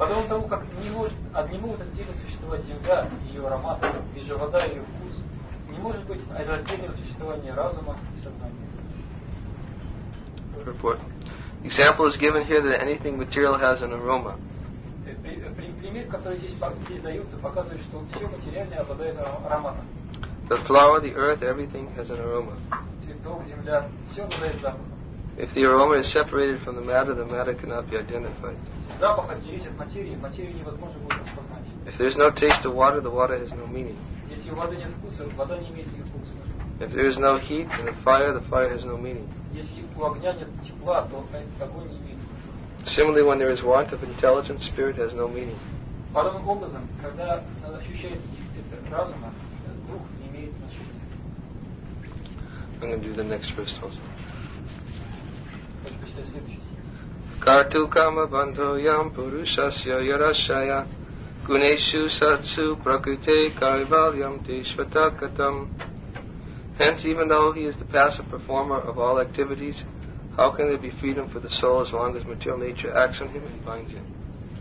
Подобно тому, как не может отдельно существовать земля и ее аромат, и же вода и ее вкус, не может быть раздельного существования разума и сознания. Report. Example is given here that anything material has an aroma. Пример, который здесь дается, показывает, что все материальное обладает ароматом. The flower, the earth, everything has an aroma. Цветок, земля, все обладает запахом. If the aroma is separated from the matter cannot be identified. Запах отделить от материи, материю невозможно будет распознать. If there is no taste of water, the water has no meaning. Если у воды нет вкуса, вода не имеет никакого смысла. If there is no heat in the fire has no meaning. Если у огня нет тепла, то огонь не имеет смысла. Similarly, when there is want of intelligence, spirit has no meaning. Подобным образом, когда ощущается дефицит разума, дух не имеет значения. I'm going to do the next verse also. Хочу прочитать следующий стих. Kartu kama bandho yam purushasya yarashaya guneshu satsu prakrite kaivalyam tishvatakatam. Hence, even though he is the passive performer of all activities, how can there be freedom for the soul as long as material nature acts on him and binds him?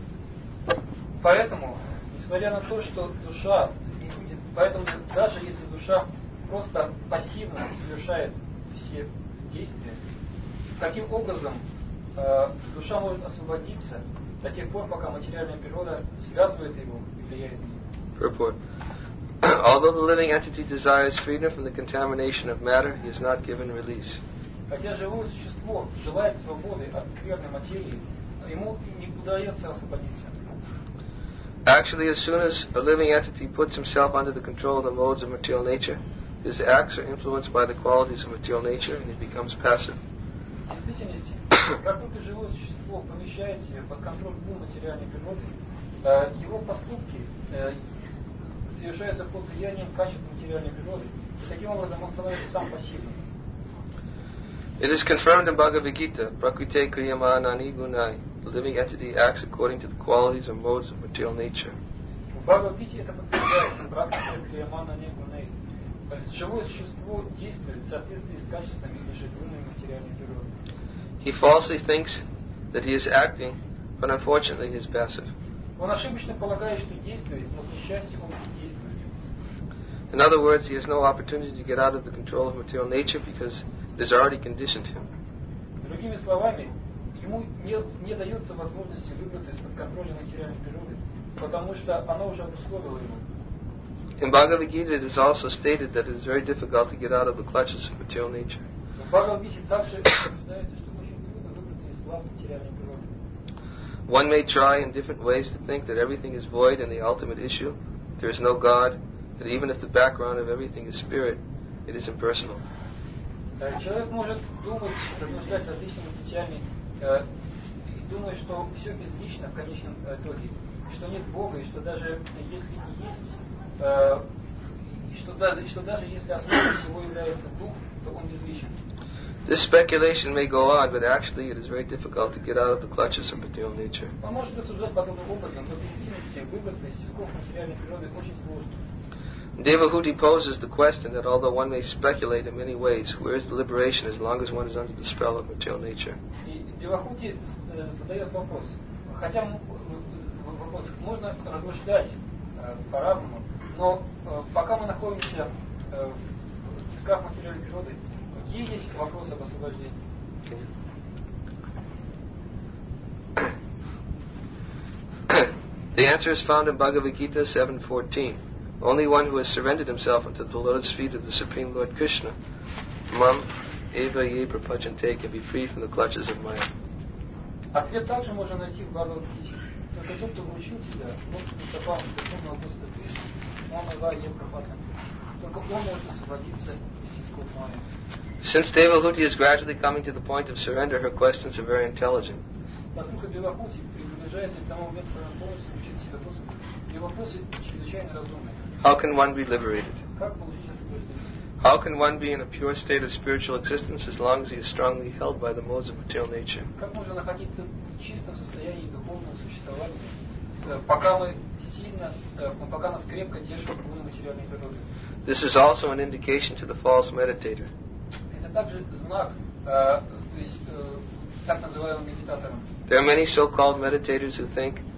Поэтому, несмотря на то, что душа, поэтому даже если душа просто пассивно совершает все действия, каким образом душа может освободиться до тех пор, пока материальная природа связывает его и влияет на него? Purport. Although the living entity desires freedom from the contamination of matter, he is not given release. Хотя живое существо желает свободы от скверной материи, ему не удается освободиться. Actually, as soon as a living entity puts himself under the control of the modes of material nature, his acts are influenced by the qualities of material nature and he becomes passive. В действительности, как только живое существо помещает себя под контроль материальной природы, его поступки совершаются под влиянием качеств материальной природы, и таким образом он становится сам пассивным. It is confirmed in Bhagavad Gita, Prakrite Kriyamanani Gunai. The living entity acts according to the qualities or modes of material nature. В Бхагавад-гите это подтверждается, Пракрати Крияманани Гунай. Живое существо действует в соответствии с качествами или же гунами материальной природы. He falsely thinks that he is acting, but unfortunately he is passive. Он ошибочно полагает, что действует, но, к несчастью, он не действует. In other words, he has no opportunity to get out of the control of material nature because it has already conditioned him. Другими словами, ему не дается возможности выбраться из-под контроля материальной природы, потому что она уже обусловила его. In Bhagavad Gita, it is also stated that it is very difficult to get out of the clutches of material nature. В Бхагавад-гите также утверждается, что очень трудно выбраться из лап материальной природы. One may try in different ways to think that everything is void and the ultimate issue, there is no God, that even if the background of everything is spirit, it is impersonal. Человек может думать, размышлять различными путями, и думать, что все безлично в конечном итоге, что нет Бога, и что даже если не есть, и что даже если основой всего является Дух, то он безличен. This speculation may go on, but actually it is very difficult to get out of the clutches of material nature. Он может рассуждать подобным образом, но в действительности выбраться из тисков материальной природы очень сложно. Devahuti poses the question that although one may speculate in many ways, where is the liberation as long as one is under the spell of material nature? И Девахути задает вопрос. Хотя вопрос можно размышлять по-разному, но пока мы находимся в тисках материальной природы, где есть вопрос об освобождении? The answer is found in Bhagavad Gita 7:14. Only one who has surrendered himself unto the lotus feet of the Supreme Lord Krishna, Mam Eva Ye Prapachante, can be freed from the clutches of Maya. Ответ также можно найти в Бхагавад-гите. Только тот, кто вручил себя лотосным стопам Верховного Господа Кришны, Мам Eva Ye Prapachante, только он может освободиться из тисков Майя. Since Devahuti is gradually coming to the point of surrender, her questions are very intelligent. Поскольку Девахути приближается к тому моменту, когда он полностью вручит себя Господу, его вопросы чрезвычайно разумны. How can one be liberated? Как получить освобождение? How can one be in a pure state of spiritual existence as long as he is strongly held by the modes of material nature? Как можно находиться в чистом состоянии духовного существования, пока нас крепко держат гуны материальной природы? This is also an indication to the false meditator. Это также знак, то есть так называемым медитаторам. There are many so-called meditators who think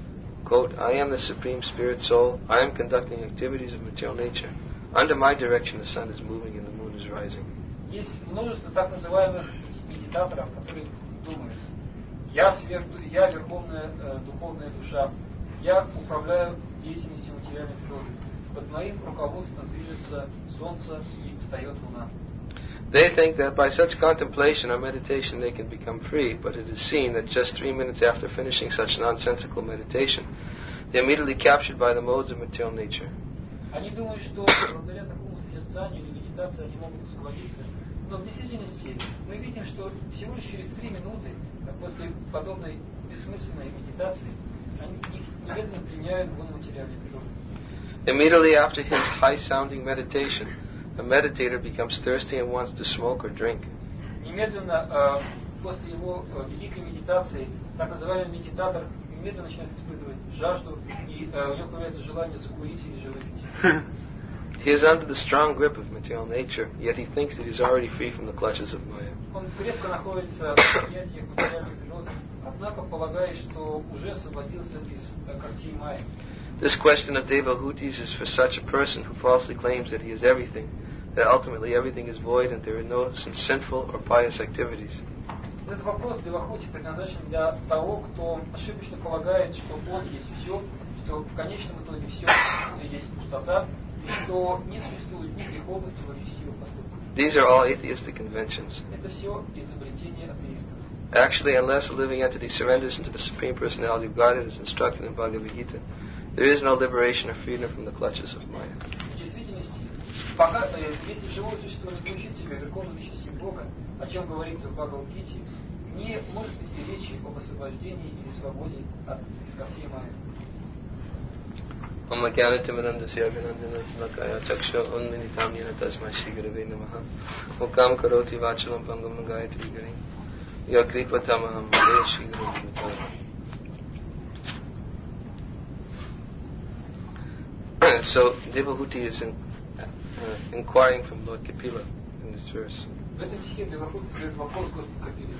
quote, I am the Supreme Spirit Soul. I am conducting activities of material nature. Under my direction, the sun is moving and the moon is rising. Есть множество так называемых медитаторов, которые думают, я верховная духовная душа, я управляю деятельностью материальной природы. Под моим руководством движется солнце и встает луна. They think that by such contemplation or meditation they can become free, but it is seen that just 3 minutes after finishing such nonsensical meditation, they are immediately captured by the modes of material nature. Они думают, что благодаря такому созерцанию или медитации они могут освободиться. Но в действительности мы видим, что всего лишь через 3 минуты после подобной бессмысленной медитации их немедленно пленяют вон материальной природы. Immediately after his high-sounding meditation, a meditator becomes thirsty and wants to smoke or drink. Немедленно после его великой медитации, так называемый медитатор немедленно начинает испытывать жажду, и у него появляется желание закурить или же выпить. He is under the strong grip of material nature, yet he thinks that he is already free from the clutches of Maya. Он крепко находится в объятиях материальной природы, однако полагает, что уже освободился из когтей Майи. This question of Devahutis is for such a person who falsely claims that he is everything, that ultimately everything is void and there are no sinful or pious activities. Этот вопрос Девахути предназначен для того, кто ошибочно полагает, что он есть все, что в конечном итоге все есть пустота, и что не существует ни греховных, ни благочестивых поступков. These are all atheistic conventions. Это все изобретение атеистов. Actually, unless a living entity surrenders into the Supreme Personality of Godhead as instructed in Bhagavad Gita, there is no liberation or freedom from the clutches of Maya. В действительности, пока, если живое существо не включит в себя верховную личность Бога, о чем говорится в Бхагавад-гите, не может быть и речи об освобождении или свободе от когтей Майи. Om Jnanatimirandasya Abhinandanasya Chaksha Unminitam Yena Tasmai Shri Gurave Namaha Mukam Karoti Vachalam Pangam Nagayatri Giri Yakripatamaham Vade Shri Gurave Namaha. So Devahuti is inquiring from Lord Kapila in this verse. В этом стихе Девахути задает вопрос Господу Капиле.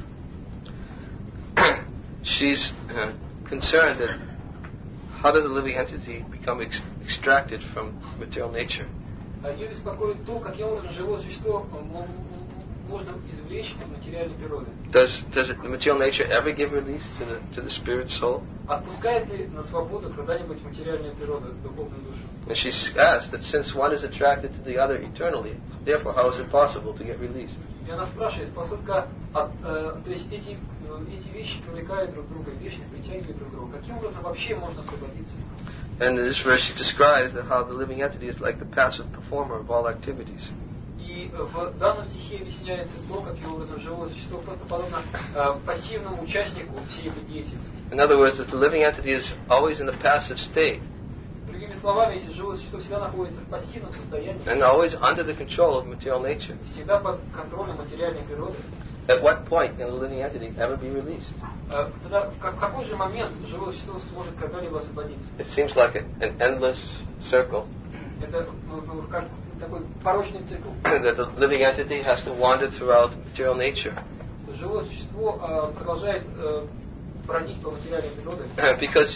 She's concerned that how does a living entity become extracted from material nature? Ее беспокоит то, каким образом живое существо можно извлечь из материальной природы. Does the material nature ever give release to the spirit soul? Отпускает ли на свободу когда-нибудь материальная природа духовную душу? And she's asked that since one is attracted to the other eternally, therefore how is it possible to get released? И она спрашивает, поскольку то есть эти вещи привлекают друг друга, вечно притягивают друг друга, каким образом вообще можно освободиться? And in this verse she describes that how the living entity is like the passive performer of all activities. И в данном стихе объясняется то, каким образом живое существо просто подобно пассивному участнику всей этой деятельности. In other words, that the living entity is always in a passive state. Другими словами, если живое существо всегда находится в пассивном состоянии, and always under the control of material nature, всегда под контролем материальной природы, at what point can the living entity ever be released? Тогда в какой же момент живое существо сможет когда-либо освободиться? It seems like an endless circle. Это как такой порочный цикл. That the living entity has to wander throughout material nature. Живое существо продолжает бродить по материальной природе. Because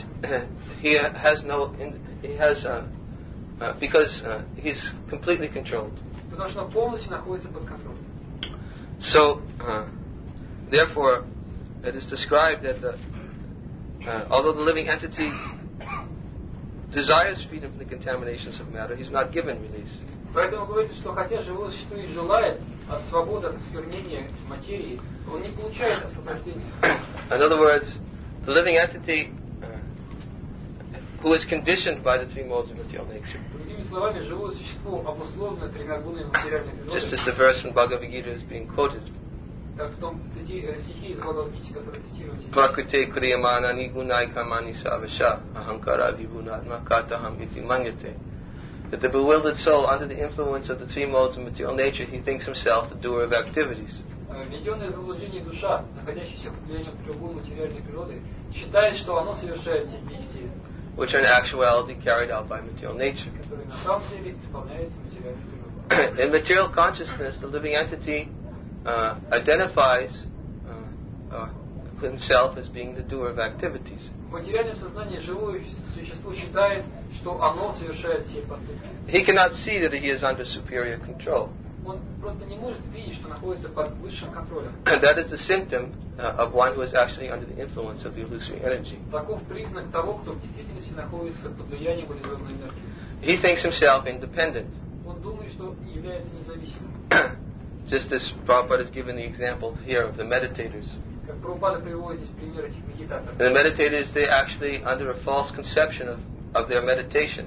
he's completely controlled. Потому что он полностью находится под контролем. So, therefore, it is described that although the living entity desires freedom from the contaminations of matter, he's not given release. Поэтому говорится, что хотя живое существо и желает свободы от осквернения материи, он не получает освобождения. In other words, the living entity who is conditioned by the three modes of material nature. Другими словами, живое существо обусловлено тремя гунами материальной природы. Just as the verse from Bhagavad Gita is being quoted. Как в том стихе из Бхагавад-гиты, который цитируете. Prakrite kriyamana gunai kamani savasha ahankara vibhunatma kataham iti manyate. That the bewildered soul, under the influence of the three modes of material nature, he thinks himself the doer of activities. Введенная в заблуждение душа, находящаяся под влиянием трех гун материальной природы, считает, что оно совершает все действия, which are in actuality carried out by material nature. которые на самом деле исполняются материальной природой. In material consciousness, the living entity identifies himself as being the doer of activities. В материальном сознании живое существо считает, что оно совершает все поступки. He cannot see that he is under superior control. Он просто не может видеть, что находится под высшим контролем. And that is the symptom of one who is actually under the influence of the illusory energy. Таков признак того, кто в действительности находится под влиянием иллюзорной энергии. He thinks himself independent. Он думает, что является независимым. Just as Prabhupada has given the example here of the meditators. Как Прабхупада приводит здесь пример этих медитаторов. The meditators, they actually under a false conception of their meditation.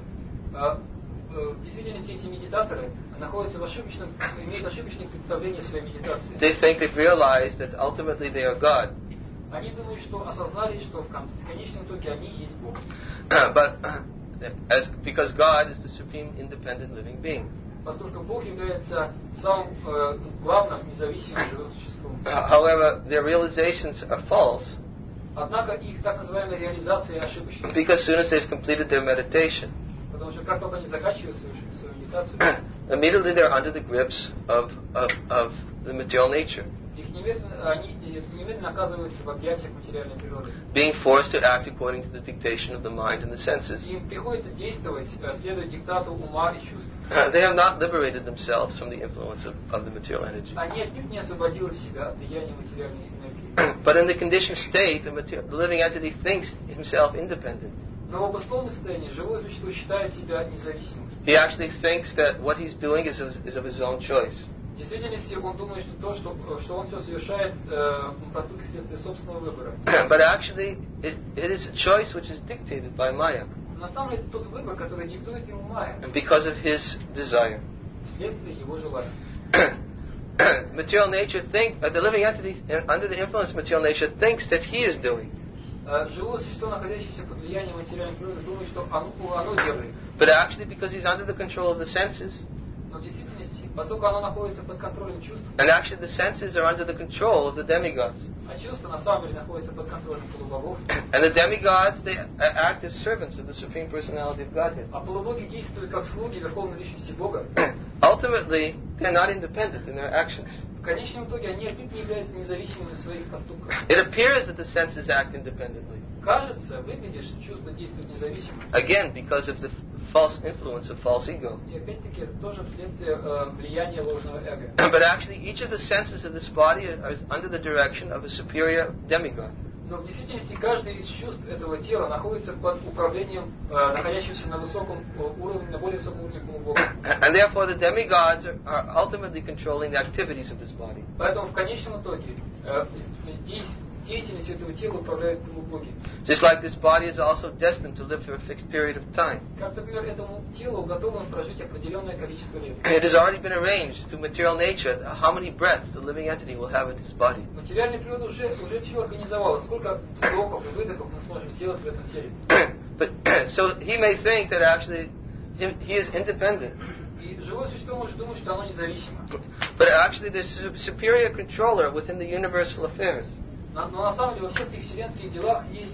В действительности эти медитаторы находятся в имеют ошибочные представления о своей медитации. They think they've realized that ultimately they are God. Они думают, что осознали, что в конечном итоге они есть Бог. But because God is the supreme independent living being. Поскольку Бог является самым главным независимым живым существом. However, their realizations are false. Однако их так называемая реализация ошибочна. Because as soon as they've completed their meditation, Потому что как только они заканчивают свою медитацию, immediately they're under the grips of the material nature, они немедленно оказываются в объятиях материальной природы. being forced to act according to the dictation of the mind and the senses. Им приходится действовать, следуя диктату ума и чувств. They have not liberated themselves from the influence of the material energy. Они отнюдь не освободили себя от влияния материальной энергии. But in the conditioned state, the living entity thinks himself independent. Но в обусловленном состоянии живое существо считает себя независимым. He actually thinks that what he's doing is of his own choice. В действительности он думает, что он все совершает поступки вследствие собственного выбора. But actually, it is a choice which is dictated by Maya. На самом деле тот выбор, который диктует ему Майя, Because of his desire. вследствие его желания. Material nature the living entity under the influence of material nature thinks that he is doing. Живое существо, находящееся под влиянием материальной природы, думает, что оно делает. But actually, because he's under the control of the senses, Но в действительности, поскольку оно находится под контролем чувств, and actually the senses are under the control of the demigods. а чувства на самом деле находятся под контролем полубогов, And the demigods, they act as servants of the Supreme Personality of Godhead. а полубоги действуют как слуги Верховной Личности Бога, Ultimately, they're not independent in their actions. в конечном итоге они отнюдь не являются независимыми в своих поступках. It appears that the senses act independently. Кажется, выглядит, что чувства действуют независимо. Again, because of the false influence of false ego. И опять-таки это тоже вследствие влияния ложного эго. But actually, each of the senses of this body is under the direction of a superior demigod. Но в действительности каждый из чувств этого тела находится под управлением находящегося на высоком уровне, на более высоком уровне полубога. And therefore the demigods are ultimately controlling the activities of this body. Поэтому в конечном итоге деятельностью этого тела управляют полубоги. Just like this body is also destined to live for a fixed period of time. Как, например, этому телу уготовано прожить определенное количество лет. It has already been arranged through material nature how many breaths the living entity will have in his body. Материальная природа уже все организовала. Сколько вдохов и выдохов мы сможем сделать в этом теле. But so he may think that actually he is independent. И живое существо может думать, что оно независимо. But actually there's a superior controller within the universal affairs. Но на самом деле во всех этих вселенских делах есть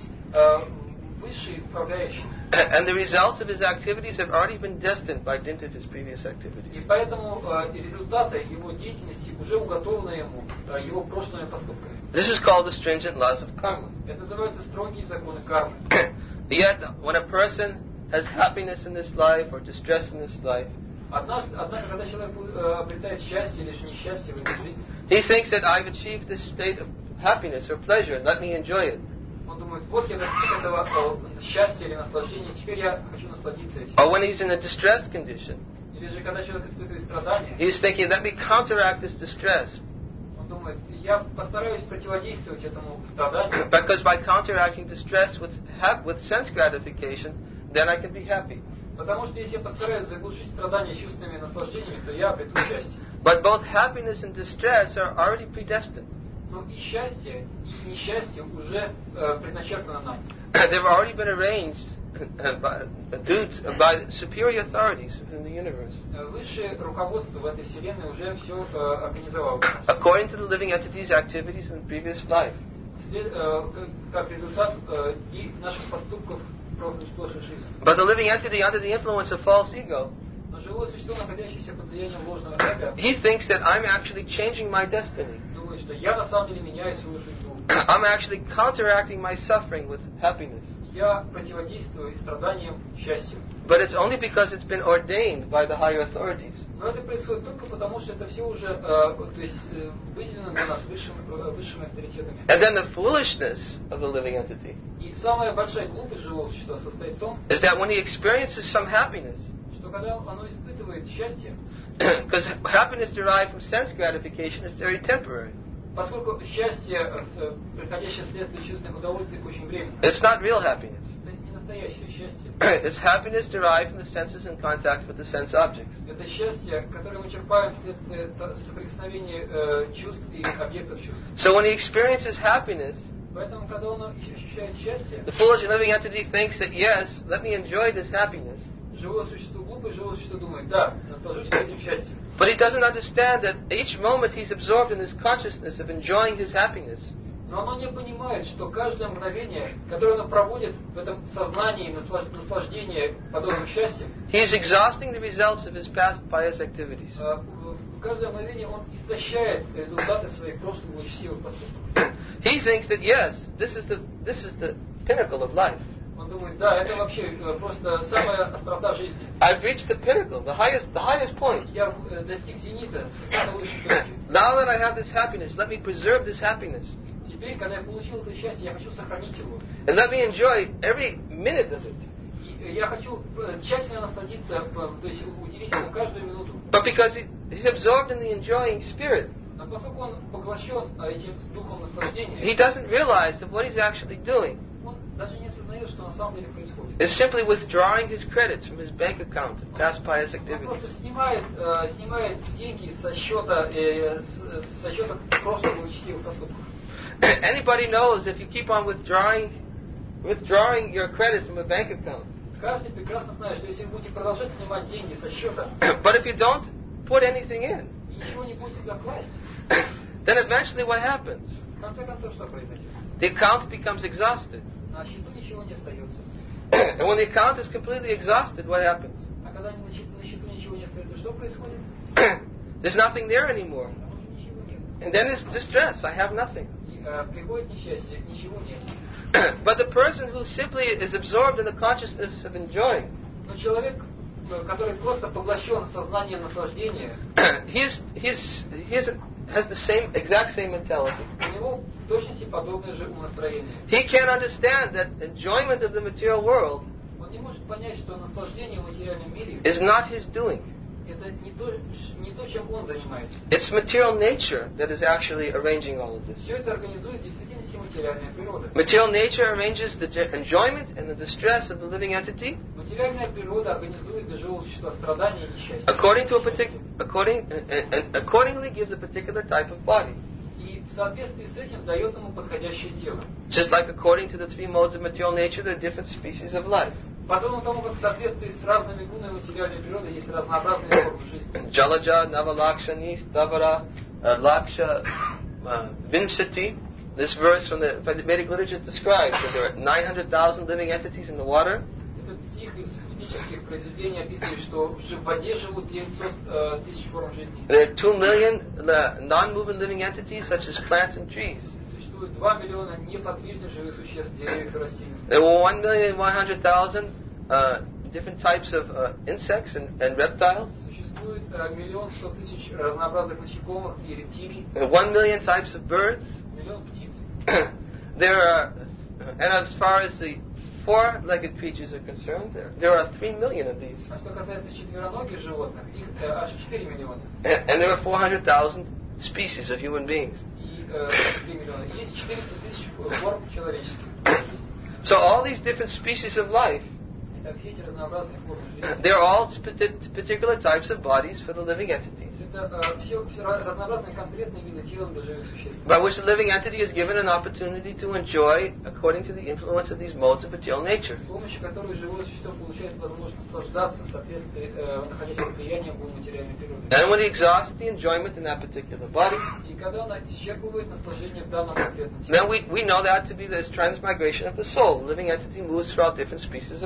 высший управляющий. And the results of his activities have already been destined by dint of his previous activities. И поэтому результаты его деятельности уже уготованы ему его прошлыми поступками. This is called the stringent laws of karma. Это называется строгие законы кармы. Yet, when a person has happiness in this life or distress in this life, Однако, когда человек обретает счастье или же несчастье в этой жизни, he thinks that I've achieved this state of happiness or pleasure, let me enjoy it. он думает, вот я достиг этого счастья или наслаждения, теперь я хочу насладиться этим. Or when he's in a distressed condition, Или же когда человек испытывает страдания, he's thinking, let me counteract this distress. он думает, я постараюсь противодействовать этому страданию, Because by counteracting distress with sense gratification, then I can be happy. потому что если я постараюсь заглушить страдания чувственными наслаждениями, то я обрету счастье. But both happiness and distress are already predestined. Но и счастье, и несчастье уже предначертано нами. They've already been arranged by superior authorities in the universe. Высшее руководство в этой вселенной уже все организовало для нас. According to the living entity's activities in the previous life. Как результат наших поступков в прошлой жизни. But the living entity under the influence of false ego, Но живое существо, находящееся под влиянием ложного эго, he thinks that I'm actually changing my destiny. думает, что я на самом деле меняю свою судьбу. I'm actually counteracting my suffering with happiness. Я противодействую страданиям счастью. But it's only because it's been ordained by the higher authorities. Но это происходит только потому, что это все уже выделено для нас высшими авторитетами. And then the foolishness of the living entity И самая большая глупость живого существа состоит в том, is that when he experiences some happiness, что когда оно испытывает счастье, because happiness derived from sense gratification is very temporary. Поскольку счастье, приходящее вследствие чувственных удовольствий, очень временно. It's not real happiness. Это не настоящее счастье. It's happiness derived from the senses in contact with the sense objects. Это счастье, которое мы черпаем вследствие соприкосновения чувств и объектов чувств. So when he experiences happiness, Поэтому, когда он ощущает счастье, the foolish living entity thinks that, yes, let me enjoy this happiness. живое существо глупое, живое существо думает, да, наслажусь этим счастьем. But he doesn't understand that each moment he's absorbed in this consciousness of enjoying his happiness. Но оно не понимает, что каждое мгновение, которое оно проводит в этом сознании наслаждения подобным счастьем, He is exhausting the results of his past pious activities. каждое мгновение он истощает результаты своих прошлых благочестивых поступков. He thinks that, yes, this is the pinnacle of life. Он думает, да, это вообще просто самая острота жизни. I've reached the pinnacle, the highest point. Я достиг зенита, самой высшей точки. Now that I have this happiness, let me preserve this happiness. Теперь, когда я получил это счастье, я хочу сохранить его. And let me enjoy every minute of it. И я хочу тщательно насладиться, то есть уделить ему каждую минуту. But because he's absorbed in the enjoying spirit, Но поскольку он поглощен этим духом наслаждения, he doesn't realize that what he's actually doing он даже не осознает, что на самом деле происходит. is simply withdrawing his credits from his bank account of past pious Он activities. просто снимает деньги со счета прошлых благочестивых поступков. Anybody knows if you keep on withdrawing your credit from a bank account, Каждый прекрасно знает, что если вы будете продолжать снимать деньги со счета, but if you don't put anything in, и ничего не будете туда класть, then eventually what happens? в конце концов что произойдет? The account becomes exhausted. На счету ничего не остается. And when the account is completely exhausted, what happens? А когда на счету ничего не остается, что происходит? There's nothing there anymore. Там уже ничего нет. And then it's distress. I have nothing. И приходит несчастье, ничего нет. But the person who simply is absorbed in the consciousness of enjoying, Но человек, который просто поглощен сознанием наслаждения, has the exact same mentality. у него в точности подобное же умонастроение. He can't understand that enjoyment of the material world Он не может понять, что наслаждение в материальном мире is not his doing. это не то, чем он занимается. It's material nature that is actually arranging all of this. Все это организует в действительности материальная природа. Material nature arranges the enjoyment and the distress of the living entity Материальная природа организует для живого существа страдания и несчастье. accordingly gives a particular type of body. И в соответствии с этим дает ему подходящее тело. Just like according to the three modes of material nature, there are different species of life. Подобно тому, как в соответствии с разными гунами материальной природы есть разнообразные формы жизни. Jalaja, Navalaksha, Stavara, Laksha, Vimsati. This verse from the Vedic literature describes that there are 900,000 living entities in the water. Этот стих из ведических произведений описывает, что в воде живут 900 тысяч форм жизни. There are 2 million non-moving living entities such as plants and trees. Существует 2 миллиона неподвижных живых существ, деревьев и растений. There were 1,100,000 different types of insects and reptiles. Существует 1 100 000 разнообразных насекомых и рептилий. 1 million types of birds. Миллион птиц. There are, and as far as the four-legged creatures are concerned, there are 3 million of these. А что касается четвероногих животных, их аж 4 миллиона. And there are 400,000 species of human beings. И 3 миллиона. Есть 400 тысяч форм человеческих. So all these different species of life, Итак, все эти разнообразные формы жизни. they're all particular types of bodies for the living entities, Это все разнообразные конкретные виды тела для живых существ. by which the living entity is given an opportunity to enjoy according to the influence of these modes of material nature. С помощью которой живое существо получает возможность наслаждаться в соответствии, находясь под влиянием материальной природы. And when he exhausts the enjoyment in that particular body, И когда она исчерпывает наслаждение в данном конкретном теле, then we know that to be this transmigration of the soul. The living entity moves throughout different species of life. мы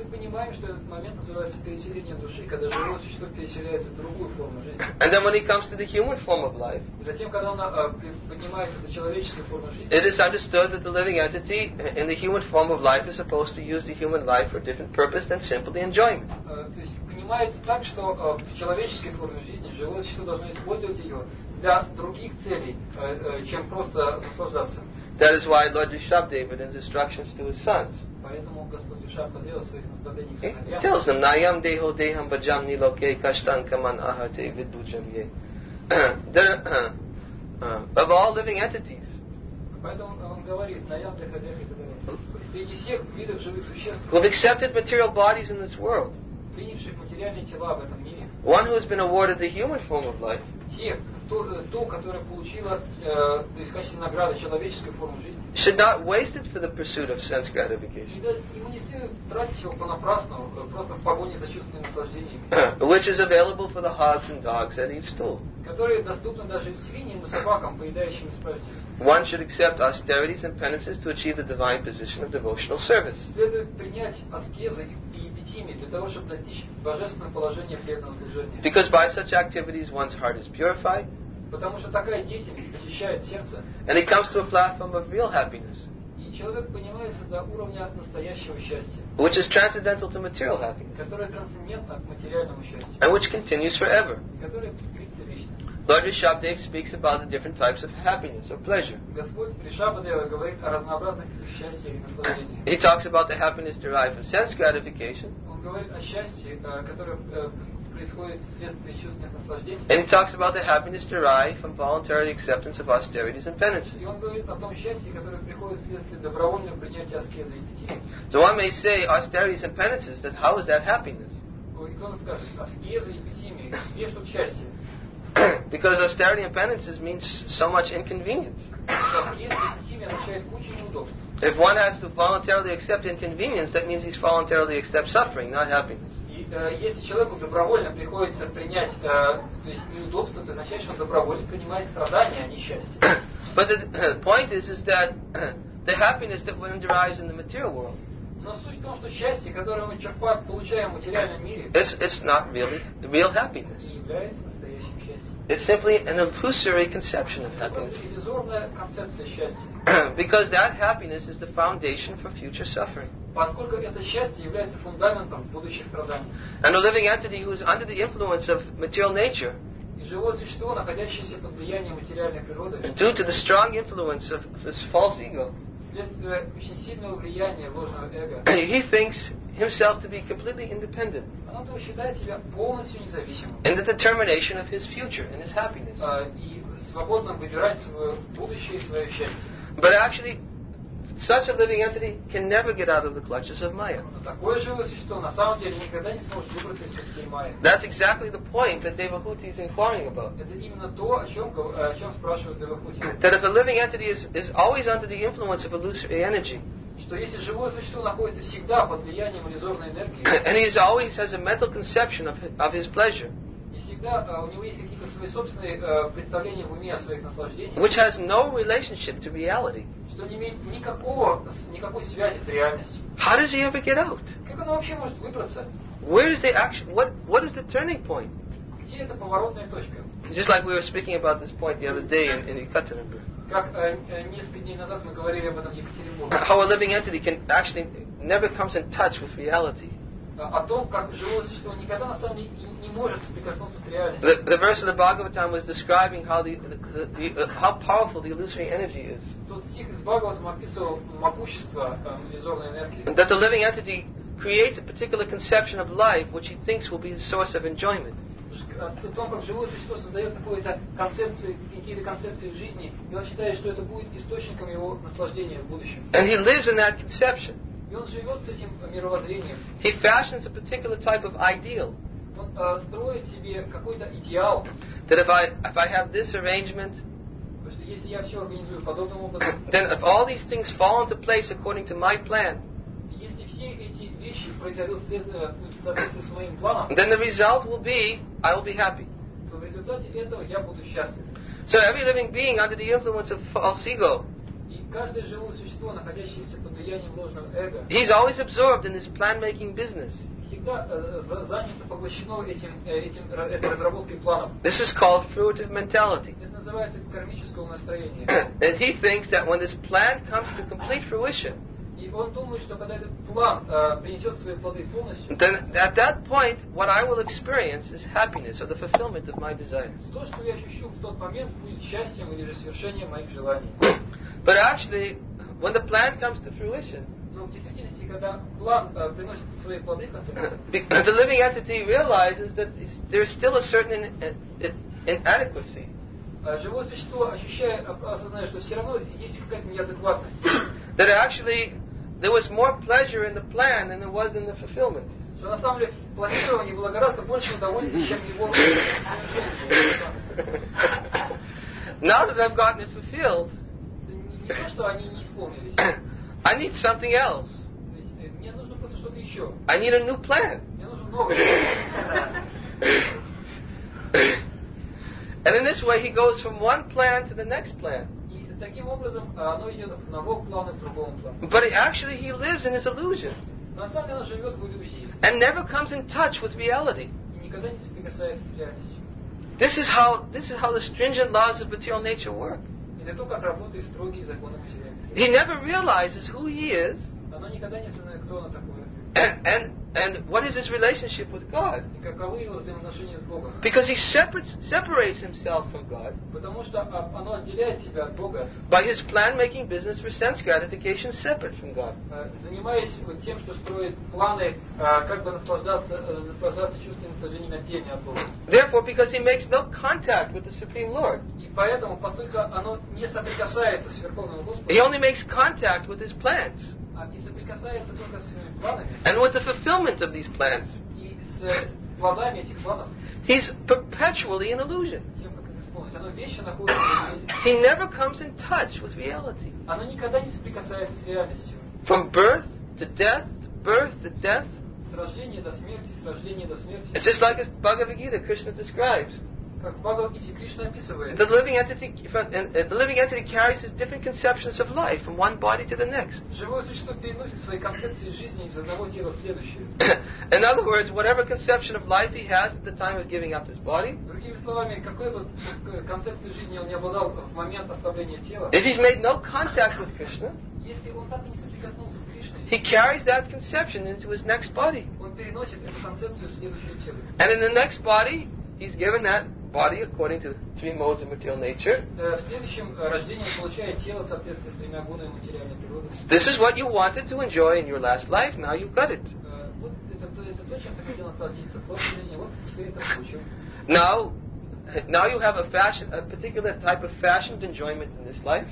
понимаем, что этот момент называется переселением души, когда живое существо переселяется в другую форму жизни. And then when he comes to the human form of life, И затем, когда он поднимается до человеческой формы жизни, it is understood that the living entity in the human form of life is supposed to use the human life for a different purpose than simply enjoyment. то есть понимается так, что в человеческой форме жизни живое существо должно использовать ее для других целей, чем просто наслаждаться. That is why Lord Rishabdev, in his instructions to his sons, Поэтому Господь Ришабхадева в своих наставлениях he сыновьям tells them, Nayam deho deham bhajam niloke kashtan kaman ahate vidujam ye. Of all living entities, Поэтому он говорит, наям дехадех и т.д. Среди всех видов живых существ, who have accepted material bodies in this world, принявших материальные тела в этом мире, one who has been awarded the human form of life, те, которая получила то есть в качестве награды человеческую форму жизни, should not waste it for the pursuit of sense gratification, ему не следует тратить его понапрасну, просто в погоне за чувственными наслаждениями, which is available for the hogs and dogs that eat stool. которые доступны даже свиньям и собакам, поедающим испражнения. One should accept austerities and penances to achieve the divine position of devotional service. Следует принять аскезы и эпитимии для того, чтобы достичь божественного положения преданного служения. Because by such activities one's heart is purified, Потому что такая деятельность очищает сердце, and he comes to a platform of real happiness, и человек поднимается до уровня настоящего счастья, which is transcendental to material happiness, которое трансцендентно к материальному счастью, and which continues forever. которое длится вечно. Lord Rishabdev speaks about the different types of happiness or pleasure. Господь Ришабхадева говорит о разнообразных видах счастья и наслаждения. He talks about the happiness derived from sense gratification, Он говорит о счастье, которое происходит вследствие чувственных наслаждений. and he talks about the happiness derived from voluntary acceptance of austerities and penances. И он говорит о том счастье, которое приходит вследствие добровольного принятия аскезы и эпитимии. So one may say austerities and penances, that how is that happiness? И кто-то скажет, аскеза и эпитимия, где ж тут счастье? Because austerity and penances means so much inconvenience. Аскеза и эпитимия означает кучу неудобств. If one has to voluntarily accept inconvenience, that means he's voluntarily accept suffering, not happiness. И если человеку добровольно приходится принять то есть неудобства, это означает, что он добровольно принимает страдания, а не счастье. But the point is that the happiness that one derives in the material world, Но суть в том, что счастье, которое мы получаем в материальном мире, it's not really the real happiness. не является настоящим счастьем. It's simply an illusory conception of Это happiness. иллюзорная концепция счастья. Because that happiness is the foundation for future suffering. Поскольку это счастье является фундаментом будущих страданий. And a living entity who is under the influence of material nature, И живое существо, находящееся под влиянием материальной природы, due to the strong influence of this false ego, вследствие очень сильного влияния ложного эго, he thinks himself to be completely independent оно считает себя полностью независимым in the determination of his future and his happiness. и свободно выбирать свое будущее и свое счастье. But actually, such a living entity can never get out of the clutches of Maya. Но такое живое существо на самом деле никогда не сможет выбраться из когтей Майи. That's exactly the point that Devahuti is inquiring about. Это именно то, о чем спрашивает Девахути. That if a living entity is always under the influence of illusory energy, Что если живое существо находится всегда под влиянием иллюзорной энергии, and he always has a mental conception of his pleasure, и всегда у него есть какие-то свои собственные представления в уме о своих наслаждениях, which has no relationship to reality, что не имеет никакой связи с реальностью. how does he ever get out? Как оно вообще может выбраться? Where is the action? What is the turning point? Где эта поворотная точка? Just like we were speaking about this point the other day in Ekaterinburg. Как несколько дней назад мы говорили об этом в Екатеринбурге. How a living entity can actually never comes in touch with reality. О том, как живое существо никогда на самом деле не может соприкоснуться с реальностью. The verse of the Bhagavatam was describing how how powerful the illusory energy is. Тот стих из Бхагаватам описывал могущество иллюзорной энергии. That the living entity creates a particular conception of life which he thinks will be the source of enjoyment. О том, как живое существо создает какие-то концепции жизни, и он считает, что это будет источником его наслаждения в будущем. And he lives in that conception. И он живет с этим мировоззрением. He fashions a particular type of ideal. Он строит себе какой-то идеал. That if I have this arrangement, Потому что если я все организую подобным образом, then if all these things fall into place according to my plan, если все эти вещи произойдут в соответствии с моим планом, then the result will be I will be happy. то в результате этого я буду счастлив. So every living being under the influence of false ego И каждое живое существо, находящееся под влиянием ложного эго, he's always absorbed in his plan-making business. всегда занято, поглощено этой разработкой планов. This is called fruitive mentality. Это называется кармическое настроение. And he thinks that when this plan comes to complete fruition, И он думает, что когда этот план принесет свои плоды полностью, then at that point, what I will experience is happiness or the fulfillment of my desires. то, что я ощущу в тот момент, будет счастьем или же свершением моих желаний. But actually, when the plan comes to fruition, Но в действительности, когда план приносит свои плоды, в конце концов, the living entity realizes that there's still a certain inadequacy. Живое существо, осознает, что все равно есть какая-то неадекватность. That actually there was more pleasure in the plan than there was in the fulfillment. Что на самом деле в планировании было гораздо больше удовольствия, чем его совершение. Now that I've gotten it fulfilled, Не то, что они не исполнились. I need something else. То есть, мне нужно просто что-то еще. I need a new plan. Мне нужен новый. And in this way, he goes from one plan to the next plan. И таким образом оно идет от одного плана к другому плану. But actually, he lives in his illusion Но на самом деле он живет в иллюзии and never comes in touch with reality. и никогда не соприкасается с реальностью. This is how the stringent laws of material nature work. Это то, как работают строгие законы материальности. He never realizes who he is Оно никогда не осознает, кто оно такое. and what is his relationship with God. И каковы его взаимоотношения с Богом. Because he separates himself from God Потому что оно отделяет себя от Бога, by his plan-making business for sense gratification separate from God. занимаясь вот тем, что строит планы, как бы наслаждаться чувственными наслаждениями отдельно от Бога. Therefore, because he makes no contact with the Supreme Lord, И поэтому, поскольку оно не соприкасается с Верховным Господом, he only makes contact with his plans и соприкасается только с своими планами, and with the fulfillment of these plans. и с плодами этих планов, He's perpetually in illusion. тем, как их исполнить, оно вечно находится в иллюзии. He never comes in touch with reality. Оно никогда не соприкасается с реальностью. From birth to death, birth to death. С рождения до смерти, с рождения до смерти. It's just like as Bhagavad Gita, Krishna describes. Как в Бхагавад-гите Кришна описывает, The living entity carries his different conceptions of life from one body to the next. живое существо переносит свои концепции жизни из одного тела в следующее. In other words, whatever conception of life he has at the time of giving up his body, Другими словами, какой бы концепцией жизни он не обладал в момент оставления тела, if he's made no contact with Krishna, если он так и не соприкоснулся с Кришной, he carries that conception into his next body. он переносит эту концепцию в следующее тело. And in the next body, he's given that body according to the three modes of material nature. В следующем рождении он получает тело в соответствии с тремя гунами материальной природы. This is what you wanted to enjoy in your last life, now you've got it. Вот это то, чем ты хотел насладиться в прошлой жизни, вот теперь это получил. Now you have a particular type of fashioned enjoyment in this life.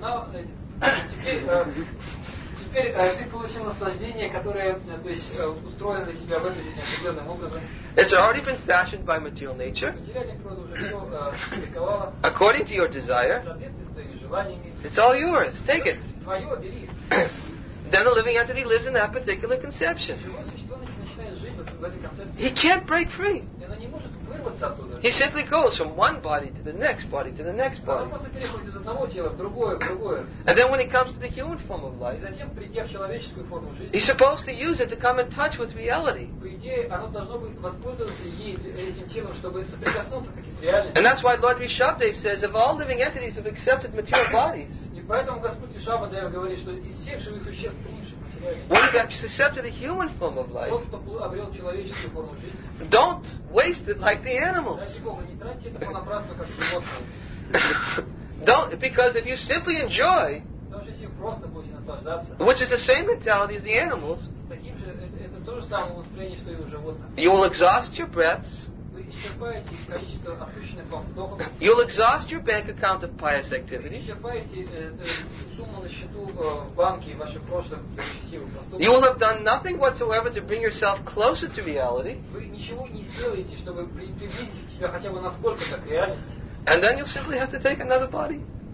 Теперь ты получил наслаждение, которое то есть, устроено для тебя в этой жизни определенным образом. It's already been fashioned by material nature, Материальная природа уже все сфабриковала according to your в desire. соответствии с твоими желаниями. It's all yours. Take it. Твое, бери. Then the living entity lives in that particular conception. Живое существо начинает жить в этой концепции. He can't break free. И оно не может вырваться оттуда. He simply goes from one body to the next body to the next Оно body. просто переходит из одного тела в другое, в другое. And then when he comes to the human form of И life, затем, придя в человеческую форму жизни, he's supposed to use it to come in touch with reality. по идее, оно должно быть воспользоваться этим телом, чтобы соприкоснуться таки с реальностью. And that's why Lord Rishabdev says, if all living entities have accepted material bodies, И поэтому Господь Ришабхадев говорит, что из всех живых существ, принявших материальность, when you've accepted a human form of life, тот, кто обрел человеческую форму жизни, don't waste it like the animals. ради Бога, не тратьте это понапрасну, как животные. Don't, because if you simply enjoy, Потому что если вы просто будете наслаждаться, which is the same mentality as the animals, с таким же, это то же самое настроение, что и у животных. you will exhaust your breaths, Вы исчерпаете количество отпущенных вам вздохов, you'll exhaust your bank account of pious вы activities, исчерпаете сумму на счету в банке ваших прошлых счастливых you will поступков. have done nothing whatsoever to bring yourself closer to reality, Вы ничего не сделаете, чтобы приблизить себя хотя бы насколько-то к реальности. and then you'll simply have to take another body. И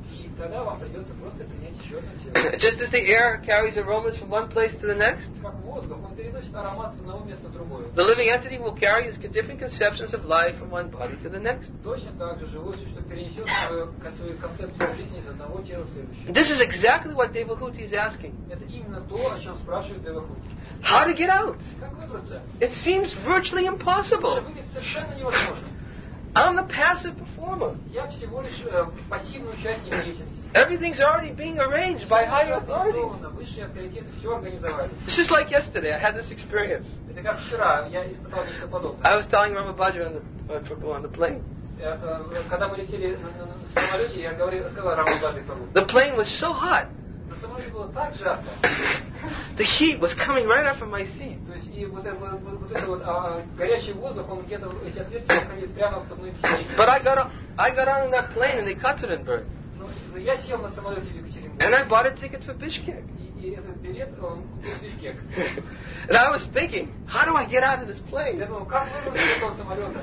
тогда вам придется просто принять еще одно тело. Just as the air carries aromas from one place to the next, Как воздух, он переносит аромат с одного места в другое. the living entity will carry his different conceptions of life from one body to the next. Точно так же живое существо перенесет свою концепцию жизни из одного тела в следующее. This is exactly what Devahuti is asking. Это именно то, о чем спрашивает Девахути. How to get out? Как выбраться? It seems virtually Это impossible. выглядит совершенно невозможно. I'm the passive performer. Я всего лишь пассивный участник деятельности. Everything's already being arranged by higher authorities. Высшие авторитеты все организовали. This is like yesterday. I had this experience. Это как вчера, я испытал нечто подобное. I was telling Ramabhadra on the plane. Когда мы летели в самолете, я сказал Рамабхадре Прабху. The plane was so hot. На самолете было так жарко. The heat was coming right up from my seat. То есть и вот этот горячий воздух, он где-то, эти отверстия находились прямо в входной двери. But I got on that plane in Ekaterinburg. Но я сел на самолете в Екатеринбург. And I bought a ticket for Bishkek. И этот билет, он купил в Бишкек. And I was thinking, how do I get out of this plane? Я думал, как выбраться из этого самолета?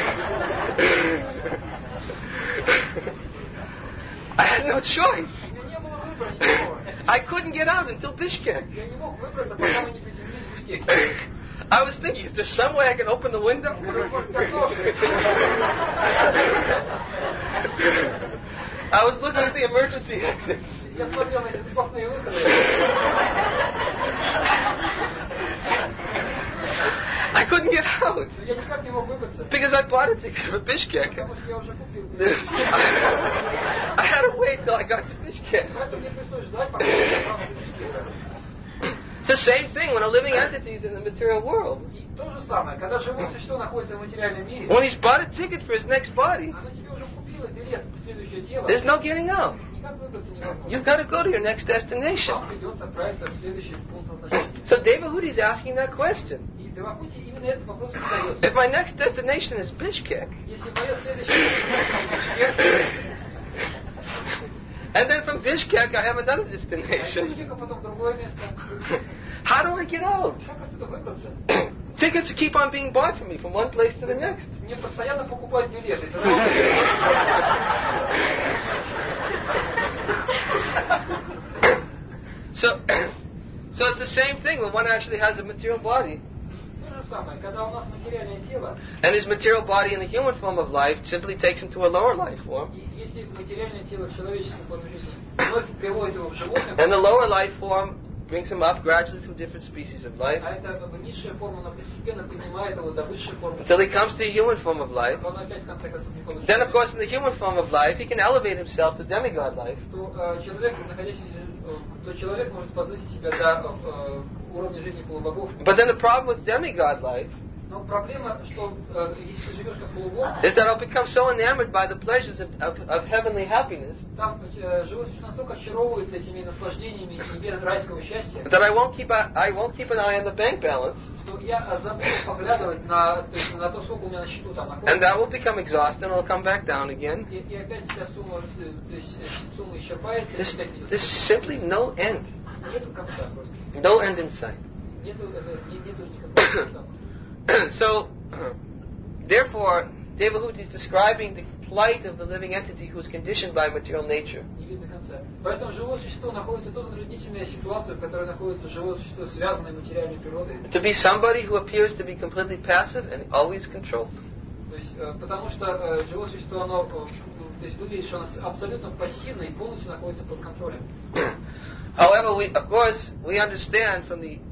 I had no choice. У меня не было выбора никакого. I couldn't get out until Bishkek. Я не мог выбраться, пока мы не приземлились в Бишкеке. I was thinking, is there some way I can open the window? I was looking at the emergency exits. Я смотрел на эти запасные выходы. I couldn't get out Я никак не мог выбраться. because I bought a ticket for Bishkek. Потому что я уже купил. I had to wait till I got to Bishkek. Поэтому мне пришлось ждать, пока я добрался до Бишкека. It's the same thing when a living entity is in the material world. И то же самое, когда живое существо находится в материальном мире, When he's bought a ticket for his next body, оно себе уже купило билет в следующее тело. there's no getting out. Никак выбраться невозможно. You've got to go to your next Вам destination. придется отправиться в следующий пункт назначения. So Devahuti is asking that question. И Девахути именно этот вопрос и задает. If my next destination is Bishkek, Если мое следующее Бишкек, and then from Bishkek I have another а из destination, Бишкека потом другое место, how do I get out? как отсюда выбраться? Tickets keep on being bought for me from one place to the next. Мне постоянно покупают билеты. So it's the same thing when one actually has a material body. То же самое, когда у нас материальное тело, And his material body in the human form of life simply takes him to a lower life form. и если материальное тело в человеческом форме жизни вновь приводит его в животное, And the lower life form brings him up gradually through different species of life а это как бы низшая форма, она постепенно поднимает его до высшей формы, until he comes to the human form of life. он опять в конце концов не получит. Then, of course, in the human form of life, he can elevate himself to demigod life. То человек, находящийся, то человек может возвысить себя до уровня жизни полубогов. But then the problem with demigod life Но проблема, что если ты живешь как полубог, is that I'll become so enamored by the pleasures of heavenly happiness там живое существо настолько очаровывается этими наслаждениями небес райского счастья, that I won't keep an eye on the bank balance, что я забуду поглядывать на то, сколько у меня на счету там and находится. that will become exhausted and will come back down again. И опять вся сумма, то есть сумма исчерпается, и опять идет. There's simply no end. Нету конца просто. No end in sight. Нету никакого конца. So, therefore, Devahuti is describing the plight of the living entity who is conditioned by material nature. Не видно конца. Поэтому живое существо находится в той затруднительной ситуации, в которой находится живое существо, связанное материальной природой. To be somebody who appears to be completely passive and always controlled. То есть, потому что живое существо, оно, то есть выглядит, что оно абсолютно пассивно и полностью находится под контролем. However, we understand from the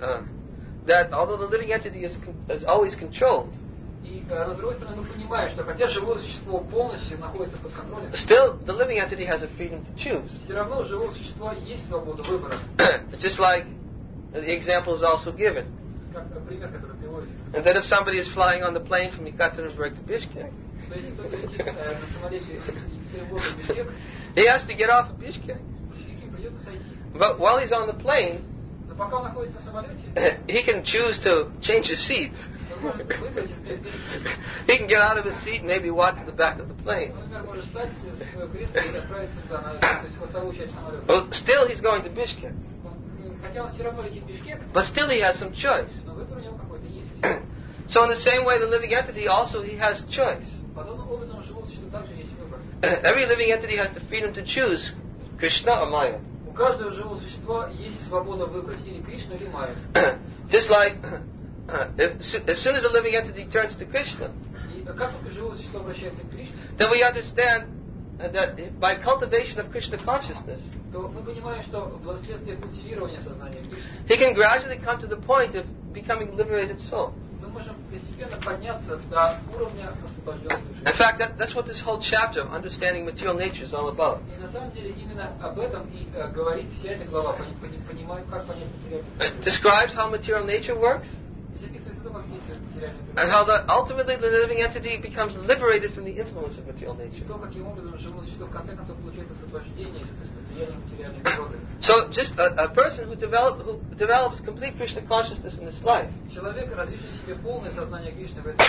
that although the living entity is always controlled, И, с другой стороны, мы понимаем, что хотя живое существо полностью находится под контролем, still the living entity has a freedom to choose. все равно у живого существа есть свобода выбора. Just like the example is also given. Как пример, который приводится. And that if somebody is flying on the plane from Ekaterinburg to Bishkek, То есть, кто-то летит на самолете из Екатеринбурга в Бишкек, he has to get off at Bishkek. в Бишкеке придется сойти. But while he's on the plane, Но пока он находится на самолете, he can choose to change his seats. он может выбрать и пересесть. He can get out of his seat and maybe walk to the back of the plane. Он, например, может встать с своего кресла и отправиться туда, то есть во вторую часть самолета. But still he's going to Bishkek. Хотя он все равно летит в Бишкек, But still he has some choice. но выбор у него какой-то есть. So in the same way, the living entity also, he has choice. Подобным образом у живого существа также есть выбор. Every living entity has the freedom to choose Krishna or Maya. У каждого живого существа есть свобода выбрать или Кришну, или Майю. Just like as soon as a living entity turns to Krishna, И как только живое существо обращается к Кришне, then we understand that by cultivation of Krishna consciousness, то мы понимаем, что вследствие культивирования сознания Кришны he can gradually come to the point of becoming liberated soul. мы можем постепенно подняться до уровня освобожденной души. In fact, that's what this whole chapter of understanding material nature is all about. И на самом деле именно об этом и говорит вся эта глава, понимать, как понять материальную It природу. describes how material nature works, Здесь описывается то, как действует материальная and природа. how ultimately the living entity becomes liberated from the influence of material И nature. то, каким образом живое существо в конце концов получает освобождение из влияния материальной природы. So, just a person who develops complete Krishna consciousness in this life, Человек, развивший в себе полное сознание Кришны в этом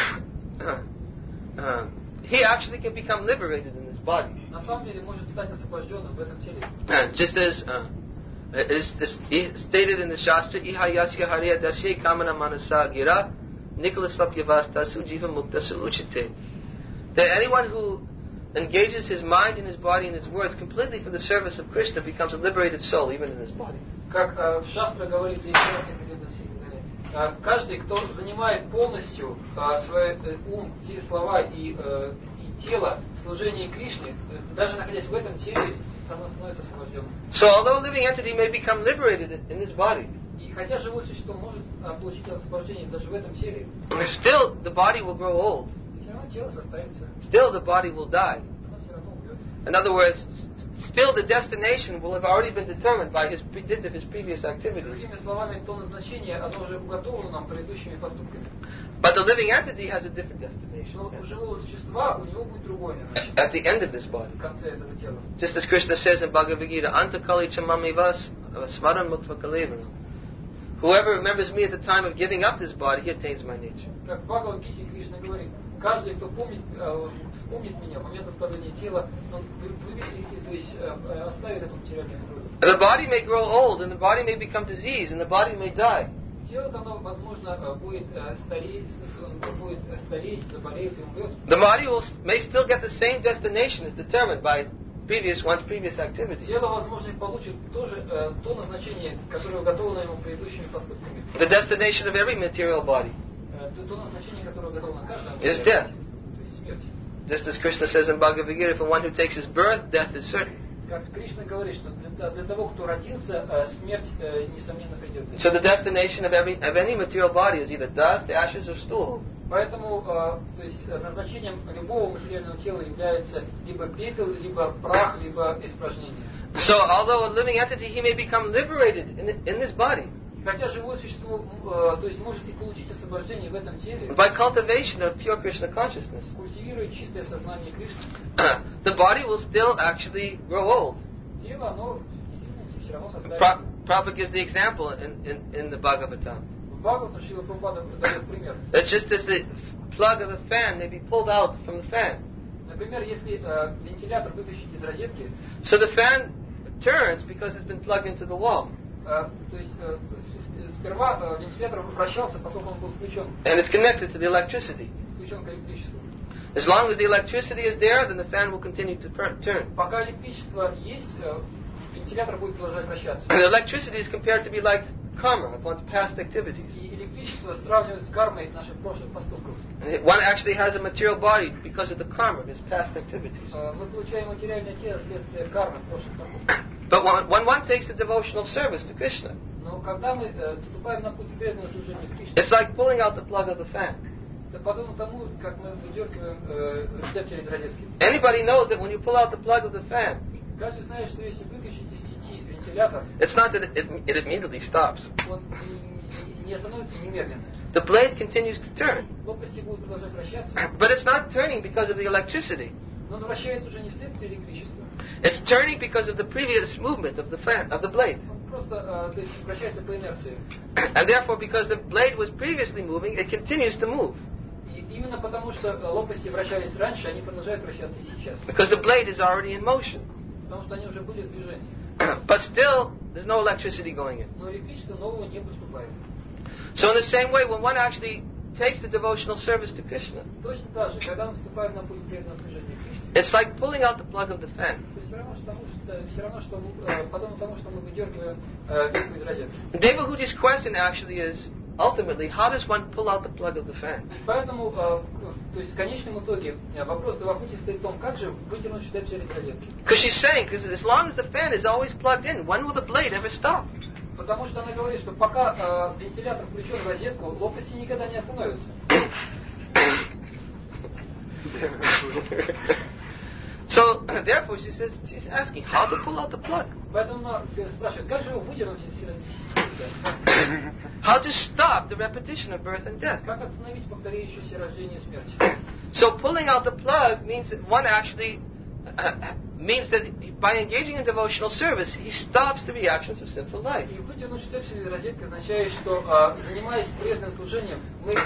he actually can become liberated in this body. на самом деле может стать освобожденным в этом теле. Just as it is stated in the Shastra, Iha yasya hariya dasya kamana manasa gira Nicholas Vapyavasta sujiva mukta suuchite. That anyone who engages his mind and his body and his words completely for the service of Krishna becomes a liberated soul even in this body. Как в Шастре говорится, каждый, кто занимает полностью свой ум, слова и тело в служении Кришне, даже находясь в этом теле, оно становится освобожденным. So although a living entity may become liberated in this body, И хотя живое существо может получить освобождение даже в этом теле, still the body will grow old. все равно тело составится, Still the body will die. оно все равно умрет. In other words, still the destination will have already been determined by his previous activities. Другими словами, то назначение, оно уже уготовано нам предыдущими поступками. But the living entity has a different destination Но у живого существа у него будет другое назначение at the end of this body. в конце этого тела. Just as Krishna says in Bhagavad Gita, Antakali chamamivas smaran mukta kalevana. Whoever remembers me at the time of giving up this body, he attains my nature. Как в Бхагавад-гите Кришна говорит, каждый, кто вспомнит меня в момент оставления тела, он то есть оставит эту материальную природу. The body may grow old, and the body may become diseased, and the body may die. Тело, оно, возможно, будет стареть, заболеет и умрет. The body may still get the same destination as determined by one's previous activities. Тело, возможно, получит тоже то назначение, которое уготовано ему предыдущими поступками. The destination of every material body То назначение, которое уготовано каждому. is death. То есть смерть. Just as Krishna says in Bhagavad Gita, for one who takes his birth, death is certain. Как Кришна говорит, что для того, кто родился, смерть, несомненно, придет. So the destination of any material body is either dust, ashes, or stool. Поэтому, то есть, назначением любого материального тела является либо пепел, либо прах, либо испражнение. So although a living entity, he may become liberated in this body Хотя живое существо, то есть, может и получить освобождение в этом теле, by cultivation of pure Krishna consciousness. культивируя чистое сознание Кришны, The body will still actually grow old. тело, оно в действительности все равно составит. Prabhupada gives the example in the Bhagavatam. В Бхагаватам Шрила Прабхупада дает пример. That just as the plug of a fan may be pulled out from the fan, Например, если вентилятор вытащить из розетки, so the fan turns because it's been plugged into the wall. то есть сперва вентилятор вращался, поскольку он был включен And it's connected to the electricity. к электричеству. As long as the electricity is there, then the fan will continue to turn. Пока электричество есть, вентилятор будет продолжать вращаться. And the electricity is compared to be like karma of one's past activities. И электричество сравнивают с кармой наших прошлых поступков. One actually has a material body because of the karma of his past activities. Мы получаем материальное тело вследствие кармы прошлых поступков. But when one takes a devotional service to Krishna, Но когда мы вступаем на путь преданного служения Кришне, it's like pulling out the plug of the fan. это подобно тому, как мы выдергиваем вентилятор из розетки. Anybody knows that when you pull out the plug of the fan, Каждый знает, что если выключить из сети вентилятор, it's not that it immediately stops. он не остановится немедленно. The blade continues to turn. Лопасти будут продолжать вращаться, But it's not turning because of the electricity. но он вращается уже не вследствие электричества. It's turning because of the previous movement of the fan, of the blade. Он просто то есть, вращается по инерции. And therefore, because the blade was previously moving, it continues to move. И именно потому, что лопасти вращались раньше, они продолжают вращаться и сейчас. Because the blade is already in motion. Потому что они уже были в движении. But still, there's no electricity going in. Но электричество нового не поступает. So in the same way, when one actually takes the devotional service to Krishna, Точно так же, когда мы вступаем на путь преданного служения Кришне, it's like pulling out the plug of the fan. то все равно, что мы, подобно тому, что мы выдергиваем ветку из розетки. Devahuji's question actually is, ultimately, how does one pull out the plug of the fan? И поэтому, то есть в конечном итоге, вопрос Девахути стоит в том, как же вытянуть штепсель из розетки. Because she's saying, because as long as the fan is always plugged in, when will the blade ever stop? Потому что она говорит, что пока вентилятор включен в розетку, лопасти никогда не остановятся. So, therefore, she's asking how to pull out the plug. Поэтому она спрашивает, как же его вытянуть из розетки? How to stop the repetition of birth and death. Как остановить повторяющееся рождение и смерть? So, pulling out the plug means that one actually means that by engaging in devotional service, he stops the reactions of sinful life. И вытянуть штепсель из розетки означает, что занимаясь преданным служением,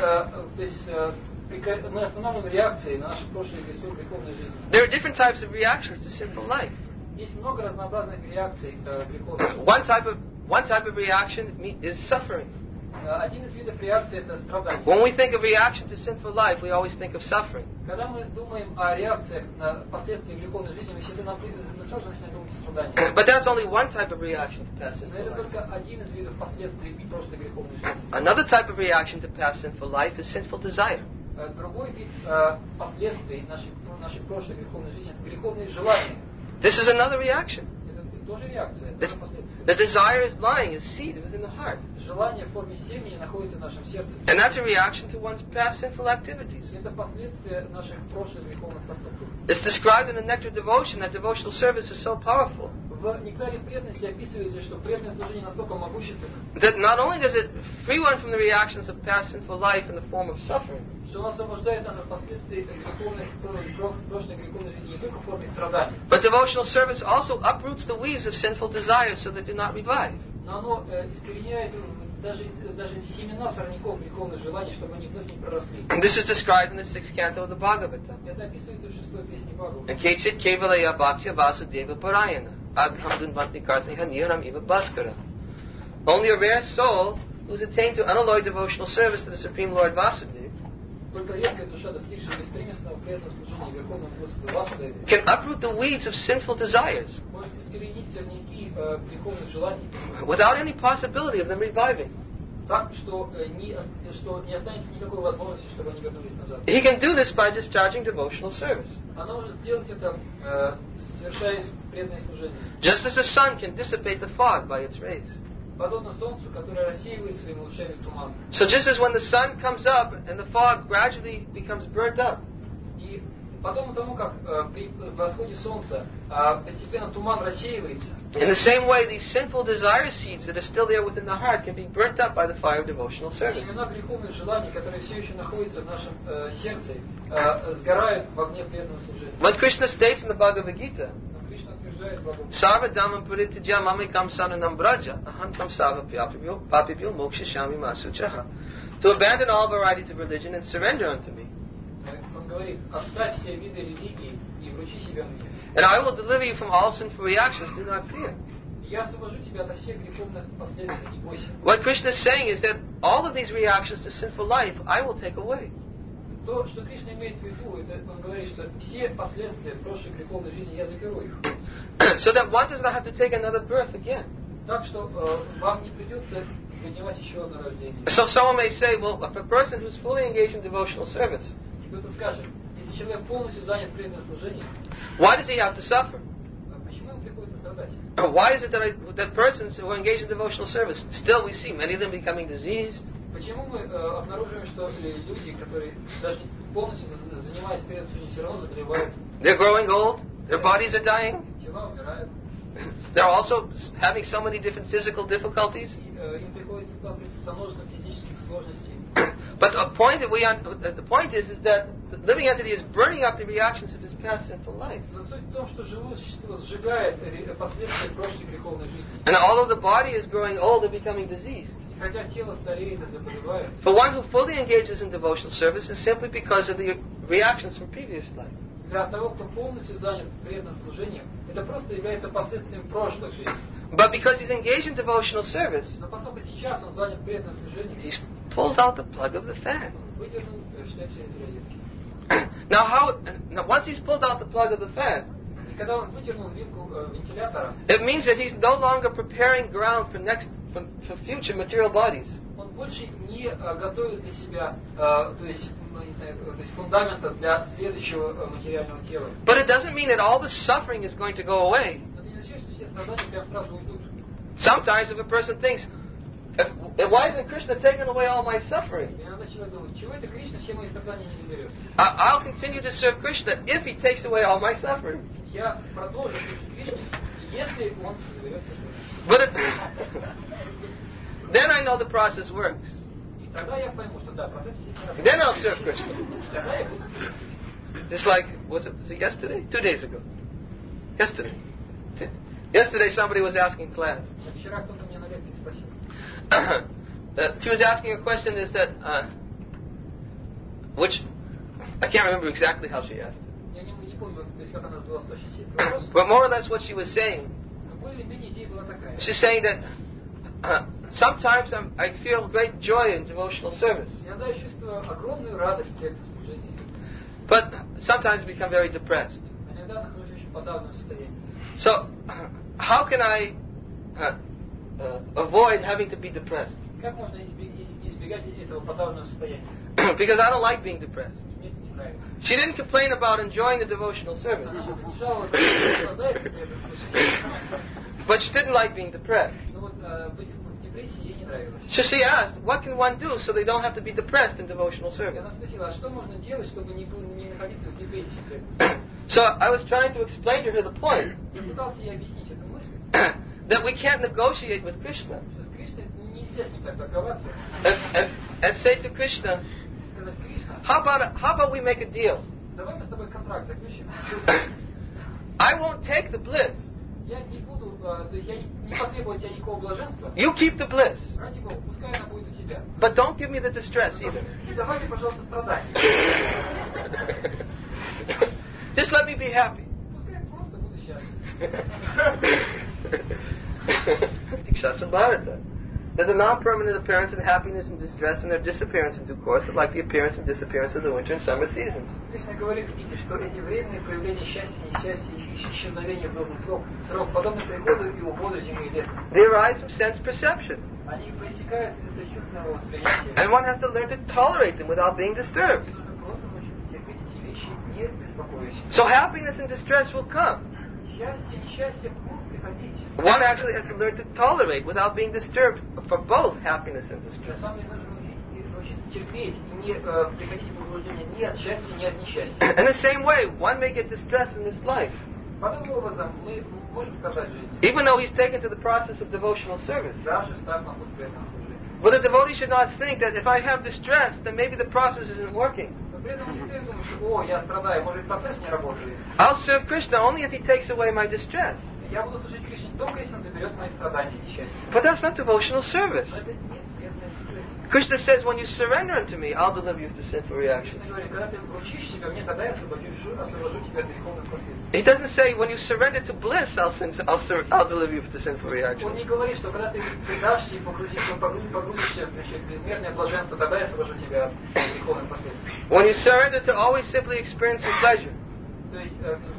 мы останавливаем реакции на наши прошлые греховные жизни. There are different types of reactions to sinful life. Есть много разнообразных реакций греховных. One type of reaction is suffering. Один из видов реакции это страдание. When we think of reaction to sinful life, we always think of suffering. Когда мы думаем о реакциях на последствия греховной жизни, мы сразу начинаем думать о страдании. But that's only one type of reaction to past Но sinful это life. только один из видов последствий прошлой греховной жизни. Another type of reaction to past sinful life is sinful desire. Другой вид последствий нашей прошлой греховной жизни это греховные желания. This is another reaction. Это тоже реакция, это тоже последствия. The desire is lying, is seated within the heart. Желание в форме семени находится в нашем сердце. And that's a reaction to one's past sinful activities. Это последствия наших прошлых греховных поступков. It's described in the Nectar Devotion that devotional service is so powerful В нектаре преданности описывается, что преданное служение настолько могущественно, that not only does it free one from the reactions of past sinful life in the form of suffering, что он освобождает нас от последствий прошлой греховной жизни не только в форме страданий, but devotional service also uproots the weeds of sinful desires so they do not revive. но оно искореняет даже семена сорняков греховных желаний, чтобы они вновь не проросли. And this is described in the 6th canto of the Bhagavata. Это описывается в 6-й песне Бхагавата. Kechit kevalaya bhaktya vasudeva parayana adhamdun vantnikartniha niram eva bhaskara. Only a rare soul who's attained to unalloyed devotional service to the Supreme Lord Vasudeva Только редкая душа, достигшая беспримесного преданного служения Верховному Господу Васудеве, can uproot the weeds of sinful desires может искоренить сорняки греховных желаний, without any possibility of them reviving. так, что не останется никакой возможности, чтобы они вернулись назад. He can do this by discharging devotional service. Она может сделать это, совершая преданное служение. Just as the sun can dissipate the fog by its rays. Подобно солнцу, которое рассеивает своими лучами туман. So just as when the sun comes up and the fog gradually becomes burnt up, И подобно тому, как при восходе солнца постепенно туман рассеивается, in the same way these sinful desire seeds that are still there within the heart can be burnt up by the fire of devotional service. семена греховных желаний, которые все еще находятся в нашем сердце, сгорают в огне преданного служения. When Krishna states in the Bhagavad Gita, Но Кришна утверждает в Бхагавад-гите, Sarvadhamam puritija mamikam saranam braja ahantam sava papibyo mokshishami masuchaha, to abandon all varieties of religion and surrender unto me, он говорит, оставь все виды религии и вручи себя мне. and I will deliver you from all sinful reactions, do not fear. Я освобожу тебя от всех греховных последствий, не бойся. What Krishna is saying is that all of these reactions to sinful life I will take away. То, что Кришна имеет в виду, это он говорит, что все последствия прошлой греховной жизни я заберу их. So that one does not have to take another birth again. Так что вам не придется принимать еще одно рождение. So someone may say, well, if a person who's fully engaged in devotional service, Кто-то скажет, если человек полностью занят преданным служением, why does he have to suffer? почему ему приходится страдать? Why is it that persons who are engaged in devotional service, still we see many of them becoming diseased, Почему мы обнаруживаем, что люди, которые даже полностью занимаясь преданным служением, все равно заболевают, they're growing old, their bodies are dying, тела умирают, they're also having so many different physical difficulties? и им приходится сталкиваться со множеством физических сложностей. But the point is that the living entity is burning up the reactions of his past sinful life. Но суть в том, что живое существо сжигает последствия прошлой греховной жизни. And although the body is growing old and becoming diseased, И хотя тело стареет и заболевает, for one who fully engages in devotional service is simply because of the reactions from previous life. для того, кто полностью занят преданным служением, это просто является последствием прошлых жизней. But because he's engaged in devotional service, Но поскольку сейчас он занят преданным служением, he's pulled out the plug of the fan. выдернул штексель из розетки. Now once he's pulled out the plug of the fan, И когда он вытянул вилку вентилятора, it means that he's no longer preparing ground for future material bodies. он больше не готовит для себя, то есть фундамента для следующего материального тела. But it doesn't mean that all the suffering is going to go away. Но это не означает, что все страдания прям сразу уйдут. Sometimes if a person thinks, why isn't Krishna taking away all my suffering? И иногда человек думает, чего это Кришна все мои страдания не заберет? I'll continue to serve Krishna if he takes away all my suffering. Я продолжу служить Кришне, если он заберет все страдания. But then I know the process works. И тогда я пойму, что да, процесс действительно работает. Then I'll serve Krishna. И тогда я буду служить. Just like, was it yesterday? 2 days ago. Yesterday somebody was asking class. Вчера кто-то мне на лекции спросил. She was asking a question is that, which, I can't remember exactly how she asked it. Я не помню, то есть как она задала в точности этот вопрос. But more or less what she was saying, Но более или менее идея была такая. she's saying that sometimes I feel great joy in devotional service, Иногда я чувствую огромную радость при этом служении. but sometimes become very depressed. А иногда нахожусь в очень подавленном состоянии. So, how can I avoid having to be depressed? Как можно избегать этого подавленного состояния? Because I don't like being depressed. Мне это не нравится. She didn't complain about enjoying the devotional service, Она что-то не жаловалась, что страдает при этом служении. but she didn't like being depressed. Но вот быть в депрессии ей не нравилось. So she asked, what can one do so they don't have to be depressed in devotional И service? она спросила, а что можно делать, чтобы не находиться в депрессии при этом? So I was trying to explain to her the point Я пытался ей объяснить эту мысль, that we can't negotiate with Krishna что с Кришной нельзя с ним так торговаться. and say to Krishna, И сказать, Кришна, how about we make a deal? давай мы с тобой контракт заключим. I won't take the bliss. Я не буду, то есть я не потребую от тебя никакого блаженства. You keep the bliss, Ради Бога, пускай она будет у тебя. but don't give me the distress either. И давай мне, пожалуйста, страдания. Just let me be happy. Пускай я просто буду счастлив. Shastra Bharata. That the non-permanent appearance and happiness and distress and their disappearance in due course are like the appearance and disappearance of the winter and summer seasons. Кришна говорит, видите, что эти временные проявления счастья, несчастья, исчезновения в нужный срок подобны приходу и уходу зимы и лета. They arise from sense perception. Они проистекают из чувственного восприятия. And one has to learn to tolerate them without being disturbed. Нужно просто научиться терпеть эти вещи, не беспокоясь. So happiness and distress will come. Счастье и несчастье будут приходить. One actually has to learn to tolerate without being disturbed for both happiness and На distress. самом деле нужно научиться терпеть и не приходить в возбуждение ни от счастья, ни от несчастья. In the same way, one may get distressed in this life, Подобным образом мы можем страдать в жизни, even though he's taken to the process of devotional service. даже став на путь преданного служения. But the devotee should not think that if I have distress, then maybe the process isn't working. Но при этом не стоит думать, что, я страдаю, может процесс не работает. I'll serve Krishna only if he takes away my distress. Я буду служить Кришне только если он заберет мои страдания и несчастья. But that's not devotional service. Но это не преданное служение. Krishna says, when you surrender unto me, I'll deliver you from sinful reactions. Кришна говорит, когда ты вручишь себя мне, тогда я освобожу тебя от греховных последствий. He doesn't say, when you surrender to bliss, I'll deliver you from the sinful Он reactions. не говорит, что когда ты предашься и погрузишься в безмерное блаженство, тогда я освобожу тебя от греховных последствий. When you surrender to always simply experiencing pleasure, То есть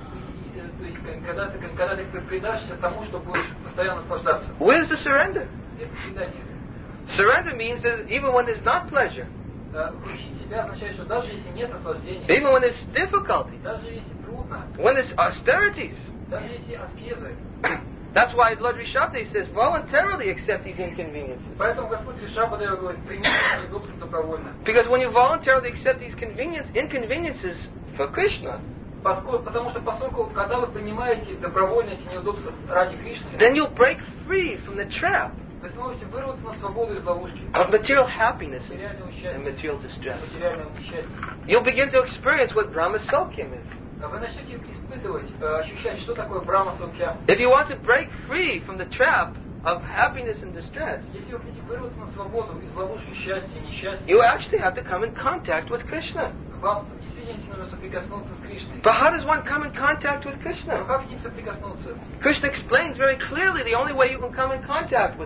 когда ты предашься тому, что будешь постоянно наслаждаться. where's the surrender? Это предание. Surrender means that even when there's not pleasure, Вручить себя означает, что даже если нет наслаждения, even when there's difficulty, даже если трудно, when there's austerities, даже если аскезы. that's why Lord Rishabdev says, voluntarily accept these inconveniences. Поэтому Господь Ришабхадева говорит, примите неудобства добровольно. Because when you voluntarily accept these inconveniences for Krishna, Потому что поскольку, когда вы принимаете добровольно эти неудобства ради Кришны, then you'll break free from the trap вы сможете вырваться на свободу из ловушки of material happiness материального and счастья, material distress. материального несчастья. You'll begin to experience what Brahma Sokyam is. Вы начнете испытывать, ощущать, что такое Брахма Саукья. If you want to break free from the trap of happiness and distress, Если вы хотите вырваться на свободу из ловушки счастья и несчастья, you actually have to come in contact with Krishna. вам действительно нужно соприкоснуться с Кришной. But how does one come in contact with Но Krishna? как с ним соприкоснуться? Krishna explains very clearly the only way you can come in contact with him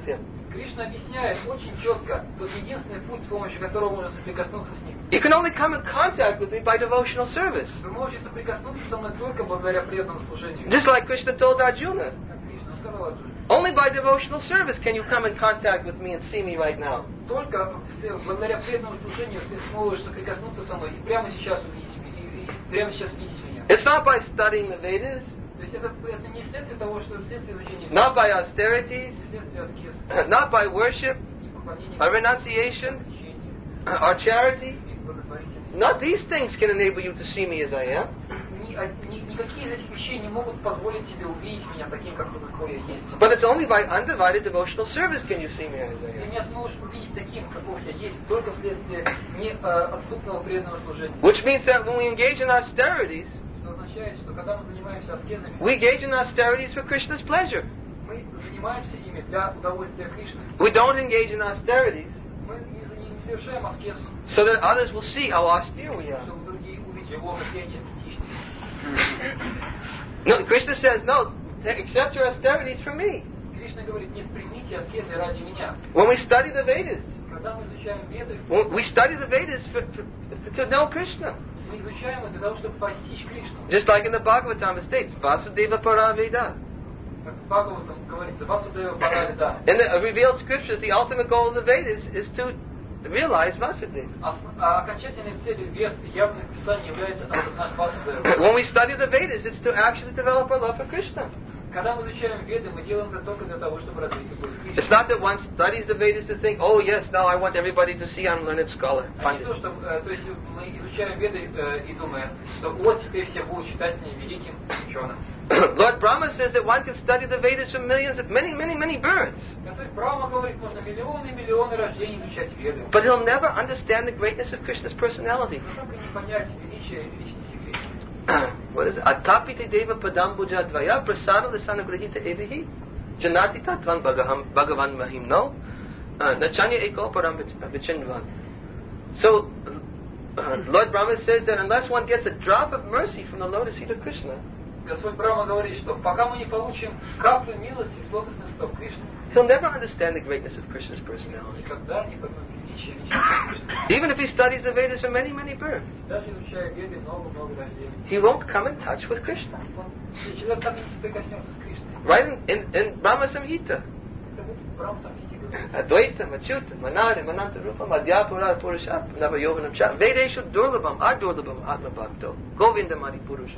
Кришна объясняет очень четко, тот единственный путь, с помощью которого можно соприкоснуться с ним. You can only come in contact with me by devotional service. Вы можете соприкоснуться со мной только благодаря преданному служению. Just like Krishna told Arjuna. Как Кришна сказал Арджуне. Only by devotional service can you come in contact with me and see me right now. Только благодаря преданному служению ты сможешь соприкоснуться со мной и прямо сейчас увидеть меня, и прямо сейчас видеть меня. It's not by studying the Vedas, То есть это не следствие того, что следствие изучения, not by austerities, следствие аскез, not by worship, и поклонения, or renunciation, отречения, or charity. и благотворительности. Not these things can enable you to see me as I am. Никакие из этих вещей не могут позволить тебе увидеть меня таким, какой я есть. But it's only by undivided devotional service can you see me as I Ты am. меня сможешь увидеть таким, каков я есть, только вследствие неотступного преданного служения. Which means that when we engage in austerities, Что означает, что когда мы занимаемся аскезами, we engage in austerities for Krishna's pleasure. мы занимаемся ими для удовольствия Кришны. We don't engage in austerities Мы не совершаем аскез, so that others will see how austere we are. чтобы другие увидели, о, какие они эстетичные. No, Krishna says, no, accept your austerities from me. Кришна говорит, нет, примите аскезы ради меня. When we study the Vedas, Когда мы изучаем Веды, we study the Vedas to know Krishna. мы изучаем это для того, чтобы постичь Кришну. Just like in the Bhagavatam it states, Vasudeva Paraveda. Как в Бхагаватам говорится, Васудева Паравида. In the revealed scriptures, the ultimate goal of the Vedas is to realize Vasudeva. Окончательной целью Вед явных писаний является осознать Васудева. When we study the Vedas, it's to actually develop our love for Krishna. Когда мы изучаем Веды, мы делаем это только для того, чтобы развить любовь к Кришне. It's not that one studies the Vedas to think, oh yes, now I want everybody to see I'm a learned scholar. А не то, что то есть мы изучаем Веды и думаем, что вот теперь все будут считать меня великим ученым. Lord Brahma says that one can study the Vedas from millions of many births, Господь Брахма говорит, можно миллионы и миллионы рождений изучать Веды. but he'll never understand the greatness of Krishna's personality. Но только не понять величие и величности Кришны. What is it? Atapite deva padambuja dvaya prasada lisana grahita evihi janati tatvan bhagavan mahim no nachanya eko param vichinvan. So Lord Brahma says that unless one gets a drop of mercy from the lotus feet of Krishna, Господь Брахма говорит, что пока мы не получим каплю милости с лотосных стоп Кришны, he'll never understand the greatness of Krishna's personality. никогда не поймет величие и величие Кришны. Even if he studies the Vedas for many births, Даже изучая Веды много-много рождений, he won't come in touch with Krishna. человек так и не соприкоснется с Кришной. Right in Brahma Samhita, Это будет Брахма Самхите говорится. Advaita, Achyuta, Manada, Mananta Rupam, Adhyapura, Purusha, Navayovanam Cha, Vedeshu Durlabam, Ardurlabam, Atma Bhakto, Govindamadi Purusha,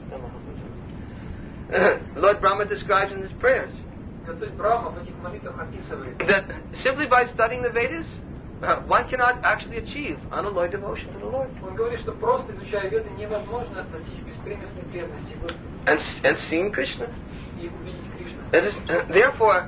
Lord Brahma describes in his prayers Господь Брахма в этих молитвах описывает, that simply by studying the Vedas, one cannot actually achieve unalloyed devotion to the Lord. он говорит, что просто изучая Веды невозможно достичь беспримесной преданности Господу And seeing Krishna. и увидеть Кришну. It is, therefore,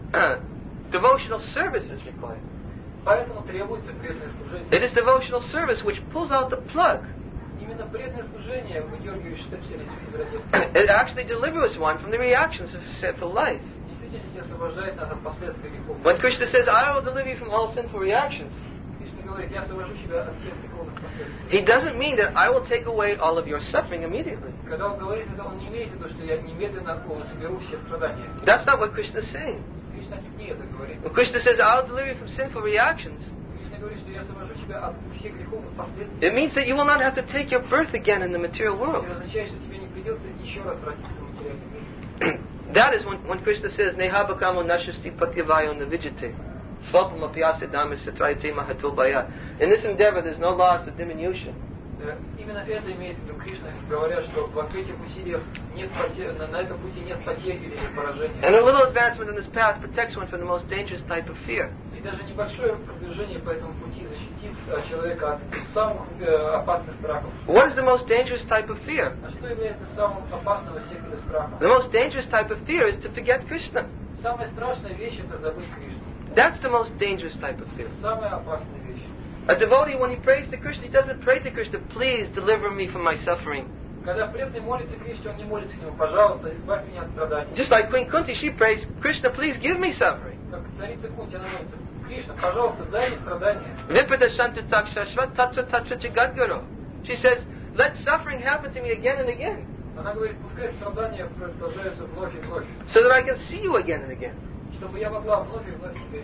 devotional service is required. Поэтому требуется преданное служение. It is devotional service which pulls out the plug. Именно преданное служение выдергивает штепсель из розетки. It actually delivers one from the reactions of sinful life. В действительности освобождает нас от последствий грехов. When Krishna says, I will deliver you from all sinful reactions, Кришна говорит, я освобожу тебя от всех греховных последствий. he doesn't mean that I will take away all of your suffering immediately. Когда он говорит это, он не имеет в виду, что я немедленно соберу все страдания. That's not what Krishna is saying. Кришна не это говорит. When Krishna says, I will deliver you from sinful reactions, Кришна говорит, что я освобожу тебя от всех греховных последствий. it means that you will not have to take your birth again in the material world. Это означает, что тебе не придется еще раз вратиться в материальный мир. That is when Krishna says, Neha bakamo nashasti patyavayo navijate. Swapam apyase dhamasya trayate mahatobaya. In this endeavor, there's no loss or diminution. Именно это имеет в виду Кришна, говоря, что в этих усилиях нет на этом пути нет потерь или поражения. And a little advancement in this path protects one from the most dangerous type of fear. И даже небольшое продвижение по этому пути защитит человека от самых опасных страхов. What is the most dangerous type of fear? А что является самым опасным из всех видов страха? The most dangerous type of fear is to forget Krishna. Самая страшная вещь это забыть Кришну. That's the most dangerous type of fear. Самая опасная вещь. A devotee, when he prays to Krishna, he doesn't pray to Krishna, please deliver me from my suffering. Когда преданный молится Кришне, он не молится к нему, пожалуйста, избавь меня от страданий. Just like Queen Kunti, she prays, Krishna, please give me suffering. Как царица Кунти, она молится, Кришна, пожалуйста, дай мне страдания. Vipita Shantu Takshashvat Tatra Tatra Jagadguru. She says, let suffering happen to me again and again, Она говорит, пускай страдания продолжаются вновь и вновь, so that I can see you again and again. чтобы я могла вновь и вновь тебя видеть.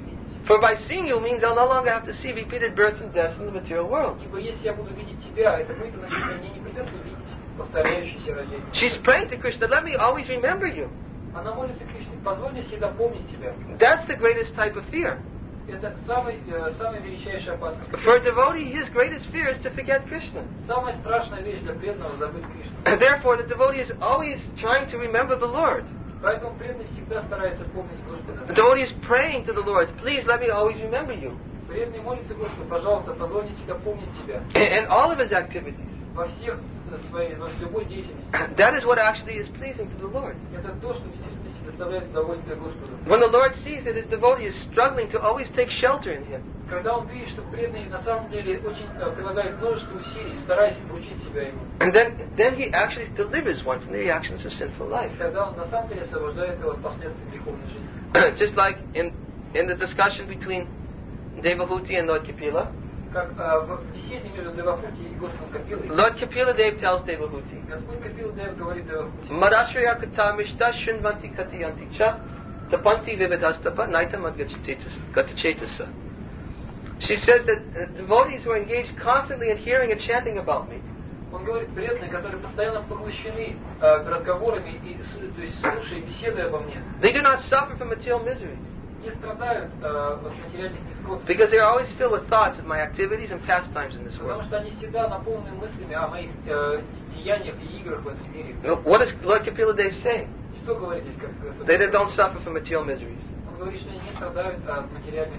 For by seeing you means I'll no longer have to see repeated births and deaths in the material world. Ибо если я буду видеть тебя, это будет означать, что мне не придется видеть повторяющиеся рождения. She's praying to Krishna, let me always remember you. Она молится Кришне, позволь мне всегда помнить тебя. That's the greatest type of fear. Это самая величайшая опасность. For a devotee, his greatest fear is to forget Krishna. Самая страшная вещь для преданного — забыть Кришну. And therefore, the devotee is always trying to remember the Lord. Поэтому преданный всегда старается помнить Господа. The devotee is praying to the Lord, please let me always remember you. Преданный молится Господу, пожалуйста, позволь мне всегда помнить тебя. And all of his activities. Во всех своей, во любой деятельности. That is what actually is pleasing to the Lord. Это то, что в действительности доставляет удовольствие Господу. When the Lord sees that his devotee is struggling to always take shelter in him, Когда он видит, что преданный на самом деле очень прилагает множество усилий, стараясь обучить себя ему. and then he actually delivers one from the reactions of sinful life. Тогда он на самом деле освобождает его от последствий греховной жизни. Just like in the discussion between Devahuti and Lord Kapila, Как в беседе между Девахути и Господом Капилой, Lord Kapila Dev tells Devahuti, Господь Капила Дев говорит Девахути: Madashraya kata mishta shunvanti katiyanti cha tapanti vividastapa naitam adgachetasa. She says that devotees who are engaged constantly in hearing and chanting about me, Он говорит, преданные, которые постоянно поглощены разговорами и то есть слушая беседы обо мне, they do not suffer from material miseries, не страдают от материальных невзгод, because they are always filled with thoughts of my activities and pastimes in this потому world. что они всегда наполнены мыслями о моих деяниях и играх в этом мире. What is Lord Kapila Dev saying? Что говорит здесь, как Господь? They don't suffer from material miseries. Он говорит, что они не страдают от материальных,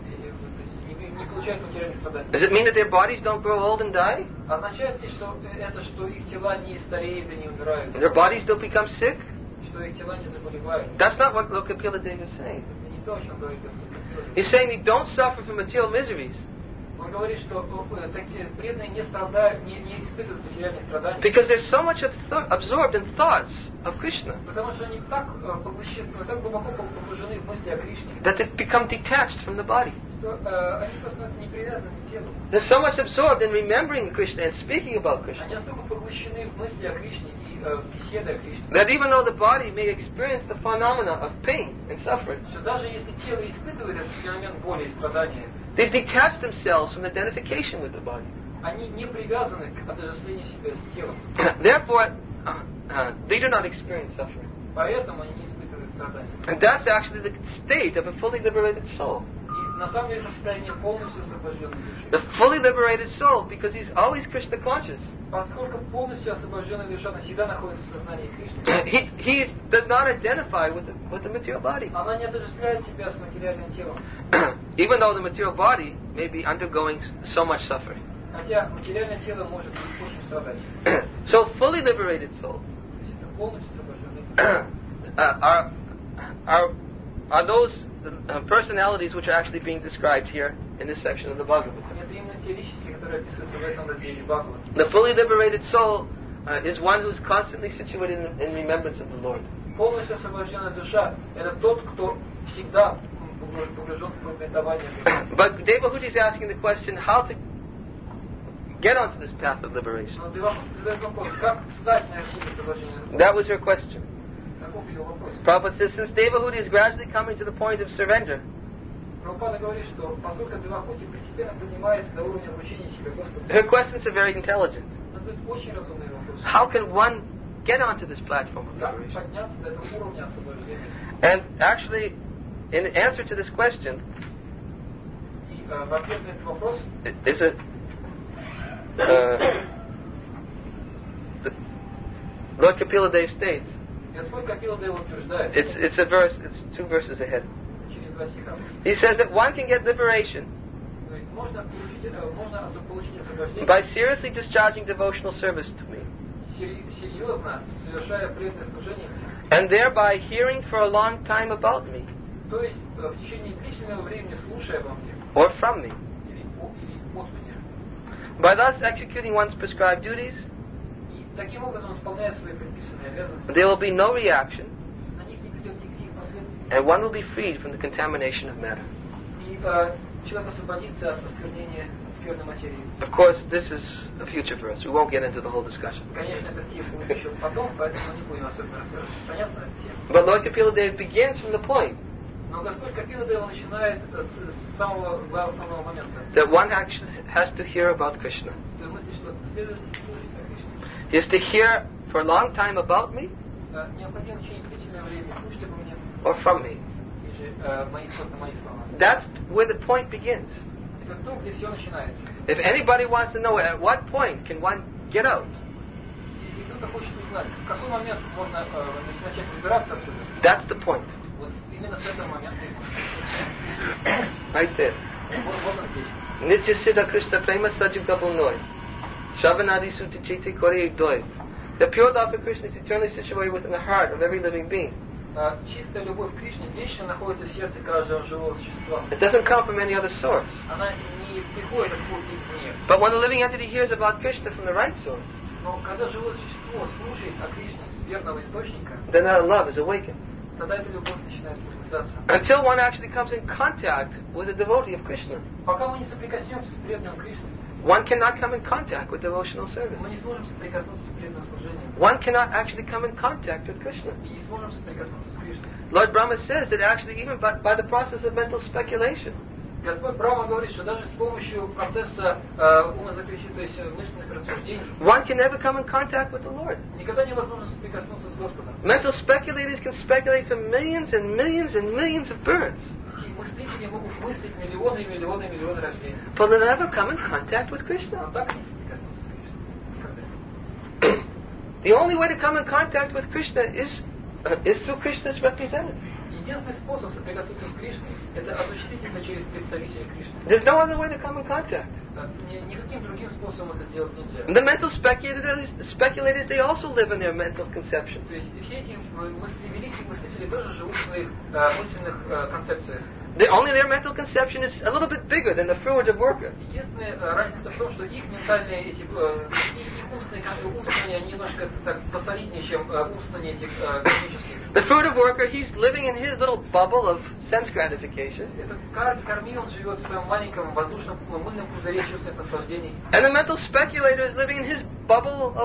не получают материальных страданий. Does it mean that their bodies don't grow old and die? Означает ли, что это, что их тела не стареют и не умирают, Their bodies don't become sick? что их тела не заболевают? That's not what Lord Kapila Dev is saying. Это не то, о чем говорит Господь. He's saying they don't suffer from material miseries Он говорит, что такие преданные не страдают, не испытывают материальные страдания, because they're so much absorbed in thoughts of Krishna потому что они так поглощены, так глубоко погружены в мысли о Кришне, that they become detached from the body. что они становятся не привязаны к телу. They're so much absorbed in remembering Krishna and speaking about Krishna Они настолько поглощены в мысли о Кришне и беседы о Кришне, that even though the body may experience the phenomena of pain and suffering, что даже если тело испытывает этот феномен боли и страдания, they've detached themselves from identification with the body. они не привязаны к отождествлению себя с телом. Therefore, they do not experience suffering. Поэтому они не испытывают страдания. And that's actually the state of a fully liberated soul. И на самом деле это состояние полностью освобожденной души. The fully liberated soul, because he's always Krishna conscious. Поскольку полностью освобожденная душа всегда находится в сознании Кришны, He does not identify with the material body. она не отождествляет себя с материальным телом. Even though the material body may be undergoing so much suffering. Хотя материальное тело может очень страдать. So fully liberated souls То есть это полностью освобожденные души. are those personalities which are actually being described here in this section of the Bhagavad Gita. Это именно те личности, которые описываются в этом разделе Бхагавата. The fully liberated soul is one who's constantly situated in remembrance of the Lord. Полностью освобожденная душа — это тот, кто всегда погружен в памятование. But Devahuti is asking the question how to get onto this path of liberation. Но Девахути задает вопрос, как стать на пути освобождения? That was her question. Каков ее вопрос? Prabhupada says, since Devahuti is gradually coming to the point of surrender, Прабхупада говорит, что поскольку Девахути постепенно поднимается до уровня обучения себя Господу, her questions are very intelligent. она задает очень разумный вопрос. How can one get onto this platform of Как liberation? подняться до этого уровня освобождения? And actually, in answer to this question, И в ответ на этот вопрос is a Lord Kapila Dev states. Господь Капила Дева утверждает, It's a verse. It's 2 verses ahead. через 2 стиха, He says that one can get liberation то есть можно получить освобождение, by seriously discharging devotional service to me, серьезно совершая преданное служение мне, and thereby hearing for a long time about me то есть в течение длительного времени слушая обо мне or from me. или от меня. By thus executing one's prescribed duties, И таким образом, исполняя свои предписанные обязанности, there will be no reaction, на них не придет никаких последствий. and one will be freed from the contamination of matter. И человек освободится от осквернения скверной материи. Of course, this is a future verse. We won't get into the whole discussion. Конечно, этот текст будет еще потом, поэтому мы не будем особенно распространяться на эту тему. But Lord Kapila Dev begins from the point Но Господь Капила его начинает с самого основного момента. That one actually has to hear about Krishna. Ты мыслишь, что следует слушать о Кришне. He has to hear for a long time about me Необходимо в течение длительного времени слушать обо мне. or from me. Или мои слова. That's where the point begins. Это то, где все начинается. If anybody wants to know at what point can one get out, И кто-то хочет узнать, в какой момент можно начать выбираться отсюда. that's the point. Вот именно с этого момента. Right there. Вот он здесь. Nitya Siddha Krishna Prema Sajugabul Noi. Shavanadi Suti Chiti Kore Doi. The pure love for Krishna is eternally situated within the heart of every living being. Чистая любовь к Кришне вечно находится в сердце каждого живого существа. It doesn't come from any other source. Она не приходит откуда-то извне. But when the living entity hears about Krishna from the right source, Но когда живое существо слушает о Кришне с верного источника, then that love is awakened. тогда эта любовь начинает пробуждаться. Until one actually comes in contact with a devotee of Krishna, Пока мы не соприкоснемся с преданным Кришной, one cannot come in contact with devotional service. мы не сможем соприкоснуться с преданным служением. One cannot actually come in contact with Krishna. И не сможем соприкоснуться с Кришной. Lord Brahma says that actually even by the process of mental speculation, Господь Брахма говорит, что даже с помощью процесса умозаключения, то есть мысленных рассуждений, one can never come in contact with the Lord. никогда невозможно соприкоснуться с Господом. Mental speculators can speculate for millions and millions and millions of births, Эти мыслители могут мыслить миллионы и миллионы и миллионы рождений. but they'll never come in contact with Но Krishna. так и не соприкоснуться с Кришной. Никогда. The only way to come in contact with Krishna is through Krishna's representative. Единственный способ соприкоснуться с Кришной – это осуществительно через представителей Кришны. There's no other way to come in contact. Никаким другим способом это сделать нельзя. The mental speculators, they also live in their mental conceptions. То есть все эти великие мыслители тоже живут в своих мысленных концепциях. Only their mental conception is a little bit bigger than the fruitive worker. Единственная разница в том, что их ментальные их умствования немножко так посолиднее, чем умствования этих космических. The fruitive worker, he's living in his little bubble of sense gratification. Этот Карми, он живет в своем маленьком воздушном мыльном пузыре чувственных наслаждений. And the mental speculator is living in his bubble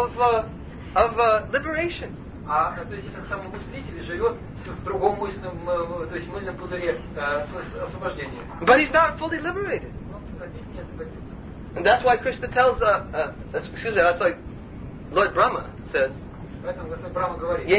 of liberation. То есть этот самый мыслитель живет в другом мысленном, то есть мыльном пузыре освобождения. But he's not fully liberated. And that's why Krishna tells, that's like Lord Brahma says, Поэтому Господь Брахма говорит,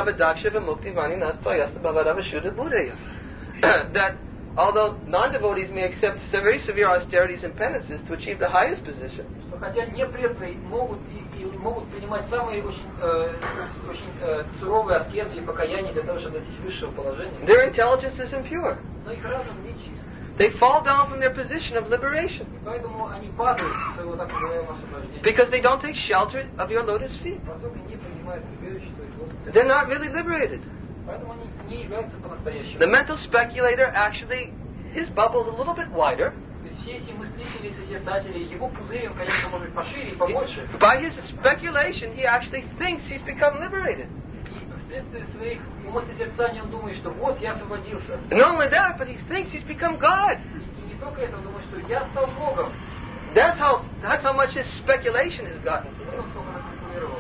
that although non-devotees may accept very severe austerities and penances to achieve the highest position, что хотя непреданные могут принимать самые очень суровые аскезы и покаяния для того, чтобы достичь высшего положения, their intelligence is impure. но их разум не чист. They fall down from their position of liberation И поэтому они падают с своего так называемого освобождения. because they don't take shelter of your lotus feet. Поскольку не принимают прибежище твоих лотосных. They're not really liberated. Поэтому они не являются по-настоящему. The mental speculator actually, his bubble is a little bit wider. То есть все эти мыслители, созерцатели, его пузырь, он, конечно, может быть пошире и побольше. By his speculation, he actually thinks he's become liberated. И вследствие своих умосозерцаний он думает, что вот я освободился. And not only that, but he thinks he's become God. И не только это, он думает, что я стал Богом. That's how much his speculation has gotten. Вот он сколько наспекулировал.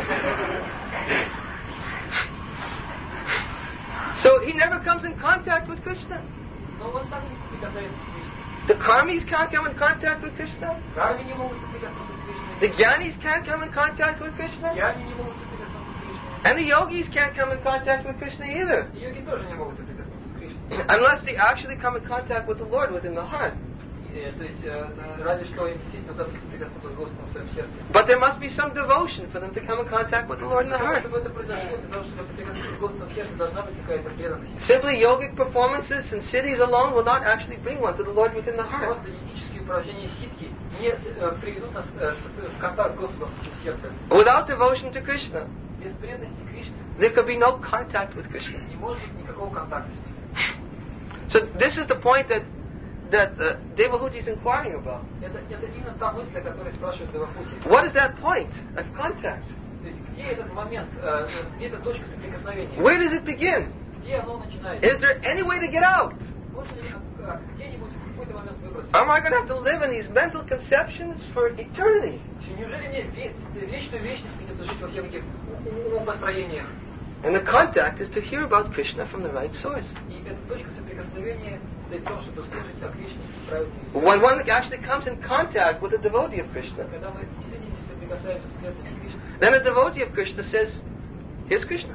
So he never comes in contact with Krishna. Но он так не соприкасается с Кришной. The karmis can't come in contact with Krishna. Карми не могут соприкоснуться с Кришной. The jnanis can't come in contact with Krishna. Яни не могут соприкоснуться с Кришной. And the yogis can't come in contact with Krishna either. И йоги тоже не могут соприкоснуться с Кришной. Unless they actually come in contact with the Lord within the heart. То есть, разве что им действительно удастся соприкоснуться с Господом в своем сердце. But there must be some devotion for them to come in contact with the Lord in the heart. Чтобы это произошло, для того, чтобы соприкоснуться с Господом в сердце, должна быть какая-то преданность. Simply yogic performances and siddhis alone will not actually bring one to the Lord within the heart. Просто етические упражнения ситхи не приведут нас в контакт с Господом в сердце. Without devotion to Krishna, Без преданности Кришне there could be no contact with Krishna. не может быть никакого контакта с ним. So this is the point that Devahuti is inquiring about. Это именно та мысль, о которой спрашивает Девахути. What is that point of contact? То есть где этот момент, где эта точка соприкосновения? Where does it begin? Где оно начинается? Is there any way to get out? Можно ли где-нибудь в какой-то момент выбраться? Am I going to have to live in these mental conceptions for eternity? Неужели мне вечную вечность придется жить во всех этих умопостроениях? And the contact is to hear about Krishna from the right source. И эта точка соприкосновения стоит в том, чтобы слушать о Кришне с правильной истории. When one actually comes in contact with a devotee of Krishna, Когда мы действительно соприкасаемся с преданными Кришны, then a devotee of Krishna says, here's Krishna.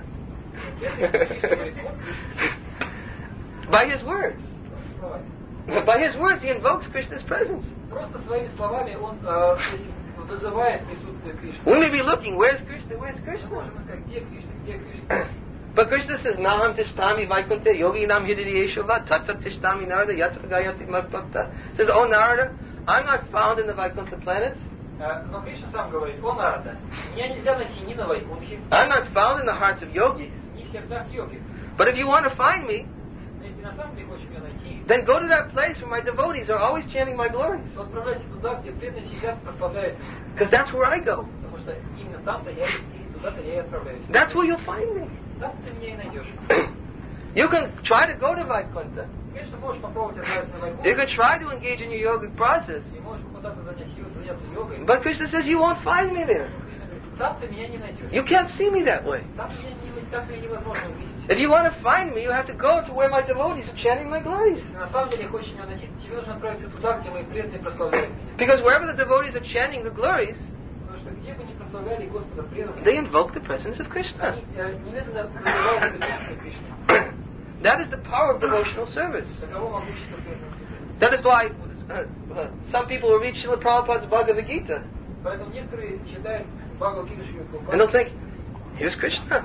By his words. By his words he invokes Krishna's presence. Просто своими словами он вызывает присутствие Кришны. We may be looking, where's Krishna, where's Krishna? Можем сказать, где Кришна, где Кришна. But Krishna says, Naham tishtami vaikunte yogi nam hididiyeshava tatsat tishtami narada yatra gayati madbhakta. Says, oh Narada, I'm not found in the Vaikuntha planets. Но Кришна сам говорит, о Нарада, меня нельзя найти ни на Вайкунхе, I'm not found in the hearts of yogis. ни в сердцах йоги. But if you want to find me, Но если на самом деле хочешь меня найти, then go to that place where my devotees are always chanting my glories. то отправляйся туда, где преданные сидят, прославляют. Because that's where I go. Потому что именно там-то я и туда-то я и отправляюсь. That's where you'll find me. Там ты меня и найдешь. You can try to go to Vaikuntha. Конечно, можешь попробовать отправиться на You Вайкунху, can try to engage in your yogic process. и можешь попытаться заняться йогой. But Krishna says you won't find me there. Кришна говорит, там ты меня не найдешь. You can't see me that way. Там меня невозможно увидеть. If you want to find me, you have to go to where my devotees are chanting my glories. Если на самом деле хочешь меня найти, тебе нужно отправиться туда, где мои преданные прославляют меня. Because wherever the devotees are chanting the glories, Потому что где бы ни прославляли Господа преданные, they invoke the presence of Krishna. они немедленно вызывают присутствие Кришны. That is the power of devotional service. Таково могущество преданных. That is why some people will read Srila Prabhupada's Bhagavad Gita Поэтому некоторые читают Бхагавад-гиту Шрила and they'll Прабхупады. think, here's Krishna.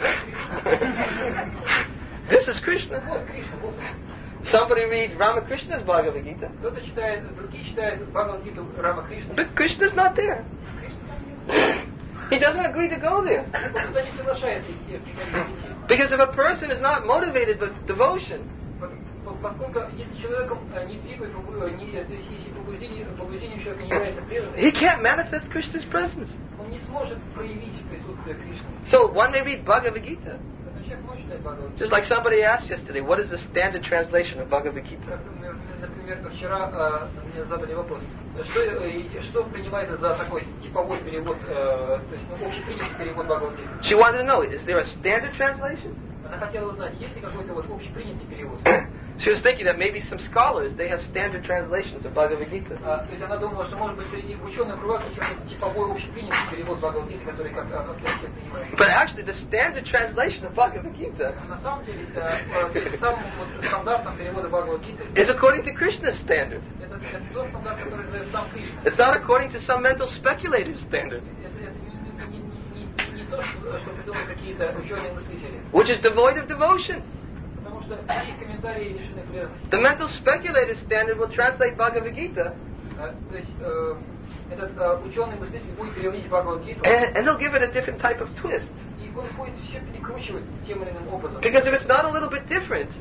This is Krishna. Вот Кришна, вот он. Somebody reads Ramakrishna's Bhagavad Gita, Кто-то читает, другие читают Бхагавад-гиту Рама Кришны. but Krishna's not there. He doesn't agree to go there. Он туда не соглашается идти, идти. Because if a person is not motivated with devotion, Поскольку если человеком не двигает, то есть если побуждением человека не является преданным, he can't manifest Krishna's presence. он не сможет проявить присутствие Кришны. So one may read Bhagavad Gita. Поэтому человек может читать Бхагавад-гиту. Just like somebody asked yesterday, what is the standard translation of Bhagavad Gita? Например, вчера мне задали вопрос, что принимается за такой типовой перевод, то есть общепринятый перевод Бхагавад-гиты. She wanted to know, is there a standard translation? Она хотела узнать, есть ли какой-то вот общепринятый перевод. She was thinking that maybe some scholars, they have standard translations of Bhagavad Gita. То есть она думала, что может быть среди ученых кругов есть какой-то типовой общепринятый перевод Бхагавад-гиты, который как авторитет принимается. But actually the standard translation of Bhagavad Gita На самом деле, то есть самым вот стандартом перевода Бхагавад-гиты is according to Krishna's standard. это тот стандарт, который задает сам Кришна. It's not according to some mental speculator's standard, Это не то, что придумали какие-то ученые-мыслители. which is devoid of devotion. Потому что их комментарии лишены преданности. The mental speculator's standard will translate Bhagavad Gita, То есть этот ученый-мыслитель будет переводить Бхагавад-гиту, and he'll give it a different type of twist. и он будет все перекручивать тем или иным образом. Because if it's not a little bit different,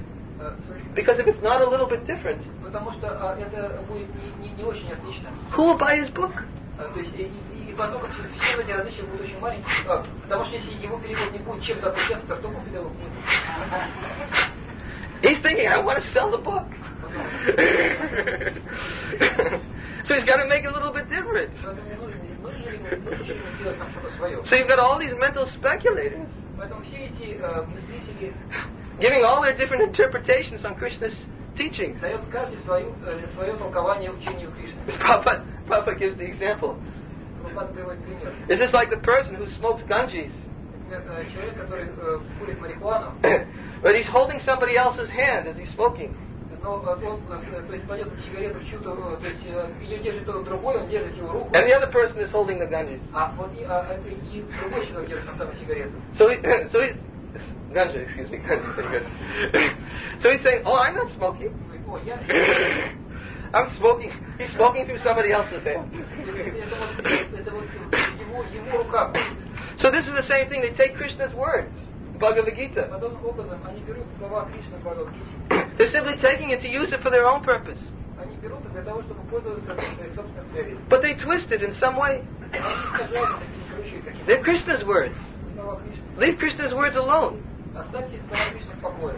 Потому что это будет не очень отлично. who will buy his book? То есть и поскольку все эти различия будут очень маленькие, потому что если его перевод не будет чем-то отличаться, то кто купит его книгу? He's thinking, I want to sell the book. So he's got to make it a little bit different. Поэтому нужно ему сделать там что-то свое. So you've got all these mental speculators Поэтому все эти мыслители giving all their different interpretations on Krishna's teachings. дают каждый свое толкование учению Кришны. Prabhupada gives the example. Прабхупада приводит пример. Is this like the person who smokes ganjis? Например, человек, который курит марихуану, But he's holding somebody else's hand as he's smoking. но он, то есть, кладет сигарету в чью-то, то есть, ее держит кто-то другой, он держит его руку, And the other person is holding the ganjis. а вот и другой человек держит на самой сигарету. So he's ganja, excuse me, ganja, saying good. So he's saying, oh, I'm not smoking. О, я... I'm smoking. He's smoking through somebody else's hand. Это вот его рука. So this is the same thing. They take Krishna's words, Bhagavad Gita. Подобным образом они берут слова Кришны в Бхагавад-гите, They're simply taking it to use it for their own purpose. они берут их для того, чтобы пользоваться для своей собственной цели. But they twist it in some way. Они искажают такие круче, какие They're Krishna's words. слова Кришны. Leave Krishna's words alone. Оставьте слова Кришны в покое.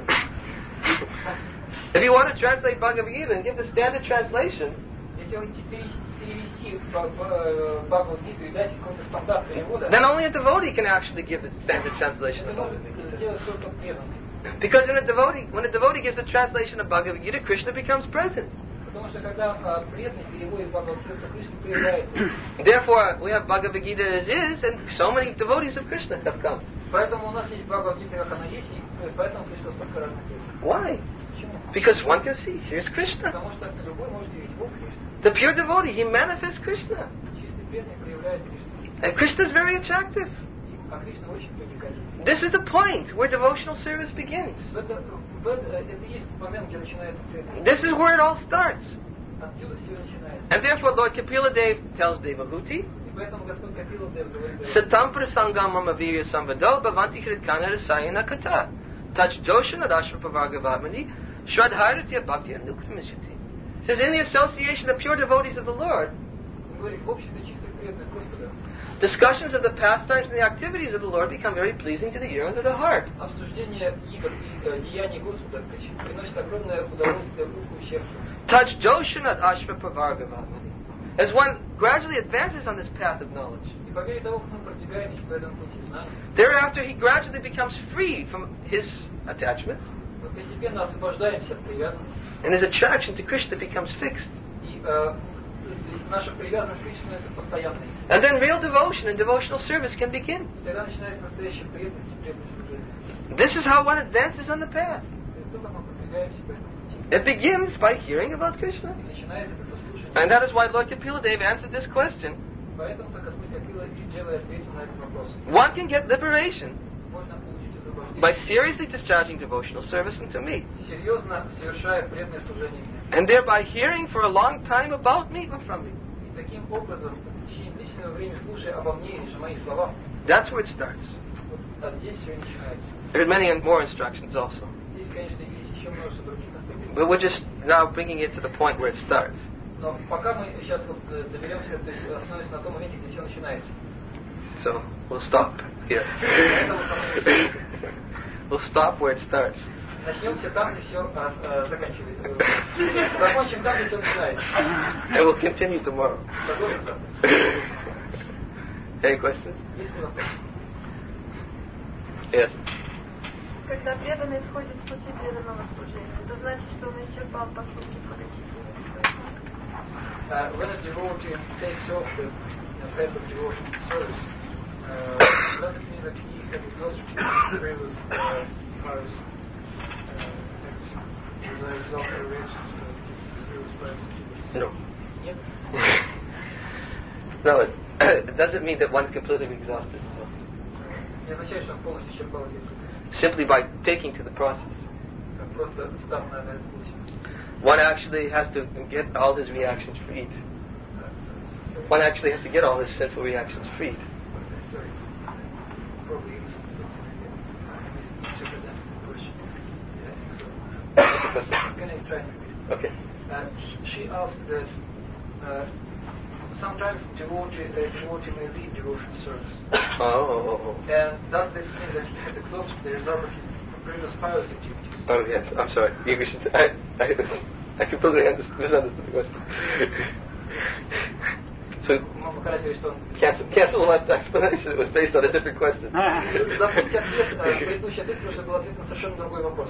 If you want to translate Bhagavad Gita and give the standard translation, Если вы хотите перевести Бхагавад-гиту и дать какой-то стандарт перевода, then only a devotee can actually give the standard translation это of может Bhagavad Gita. сделать только преданный. Because when a devotee gives the translation of Bhagavad Gita, Krishna becomes present. Потому что когда преданный переводит Бхагавад-гиту, то Кришна появляется. Therefore, we have Bhagavad Gita as is, and so many devotees of Krishna have come. Поэтому у нас есть Бхагавад-гита, как она есть, и поэтому Кришна столько разных делает. Why? Почему? Because one can see, here's Krishna. Потому что любой может видеть Бог Кришна. The pure devotee, he manifests Krishna. Чистый преданный проявляет Кришну. And Krishna is very attractive. А Кришна очень привлекательна. This is the point where devotional service begins. Это и есть момент, где начинается преданность. This is where it all starts. Отсюда все начинается. And therefore, Lord Kapila Dev tells Devahuti, И поэтому Господь Капила Дев говорит, Satam prasangam mama virya samvado bhavanti kritkana rasayana kata. Touch doshana rashvapavargavatmani shradharatya bhakti anuktamishati. Says, in the association of pure devotees of the Lord, он говорит, в обществе чистых преданных Господа, discussions of the pastimes and the activities of the Lord become very pleasing to the ear and to the heart. обсуждение игр и деяний Господа приносит огромное удовольствие в уху и сердцу. Touch doshanat ashvapavargavatmani. As one gradually advances on this path of knowledge, И по мере того, как мы продвигаемся по этому пути знания, thereafter he gradually becomes freed from his attachments, мы постепенно освобождаемся от привязанности, and his attraction to Krishna becomes fixed. и наша привязанность к Кришне становится постоянной. And then real devotion and devotional service can begin. И тогда начинается настоящая преданность и преданность служения. This is how one advances on the path. Это то, как мы продвигаемся по этому пути. It begins by hearing about Krishna. И начинается это со слушания. And that is why Lord Kapila Dev answered this question. Поэтому так Господь Капила Дева ответил на этот вопрос. One can get liberation Можно получить освобождение, by seriously discharging devotional service unto me, серьезно совершая преданное служение мне. and thereby hearing for a long time about me or from me. И таким образом, в течение длительного времени, слушая обо мне или же мои слова, That's where it starts. вот здесь все и начинается. There are many more instructions also. Здесь, конечно, есть еще множество других наставлений. But we're just now bringing it to the point where it starts. Но пока мы сейчас вот доберемся, то есть остановимся на том моменте, где все начинается. So we'll stop here. We'll stop where it starts. Начнемся там, где все заканчивается. Закончим там, где все начинается. And we'll continue tomorrow. Продолжим завтра. Any questions? Есть ли вопросы? Yes. Когда преданный входит в пути преданного служения, это значит, что он исчерпал поступки подочистки. When a devotee takes off the path of devotion service, does it mean that he has exhausted his previous powers acts as a result of reactions to his previous priors activities? No. Нет? No, it doesn't mean that one's completely exhausted. Не означает, что он полностью исчерпал ее. Simply by taking to the process. Просто став на этот путь. One actually has to get all his reactions freed. One actually has to get all his sinful reactions freed. Sorry. Probably misrepresented the question. Can I try and repeat? Okay. She asked that sometimes devotee may leave devotional service. Oh. And does this mean that he has exhausted the result of his previous pious activities? Oh yes, I'm sorry. I completely misunderstood the question. So Мы показали, что он... cancel the last explanation. It was based on a different question. Забудьте ответ, предыдущий ответ, потому что был ответ на совершенно другой вопрос.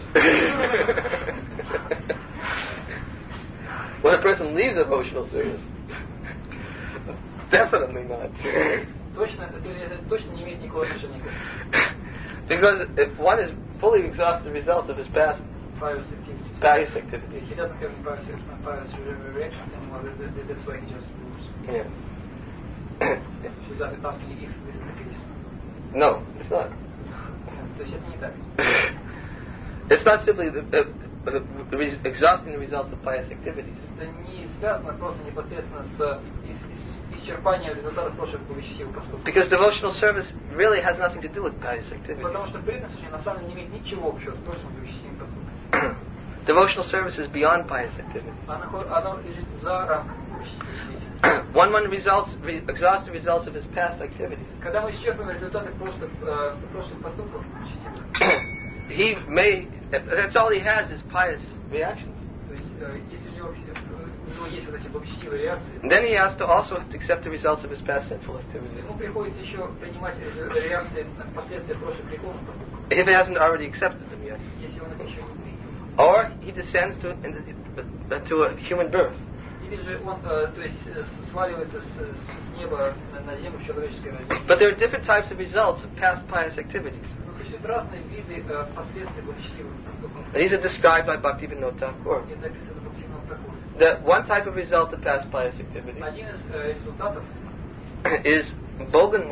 When a person leaves devotional service, definitely not. Точно, это точно не имеет никакого отношения к Because if one is fully exhausted the results of his past pious activities. pious activities, He doesn't have any pious reactions anymore. That's why he just moves. yeah. She's asking if this is the case. No, it's not. То есть это не так. It's not simply exhausting the results of pious activities. Это не связано просто непосредственно с исчерпанием результатов прошлых благочестивых поступков. Because devotional service really has nothing to do with pious activities. Потому что преданность на самом деле не имеет ничего общего с прошлым благочестивым поступком. Devotional service is beyond pious activities. Она лежит за рамками благочестивой деятельности. One exhausts the results of his past activities. Когда мы исчерпываем результаты прошлых поступков благочестивых, He may, that's all he has is pious reactions. то есть если у него него есть вот эти благочестивые реакции, then he has to also have to accept the results of his past sinful activities. ему приходится еще принимать реакции на последствия прошлых греховных поступков, If he hasn't already accepted them yet. если он это еще не принял. Or he descends to a human birth. Или же он, то есть, сваливается с неба на землю в человеческой рождении. But there are different types of results of past pious activities. Но существуют разные виды последствий благочестивых поступков. These are described by Bhaktivinoda Thakur. Это написано в Бхактивинода Тхакуре. The one type of result of past pious activities Один из результатов is Bogan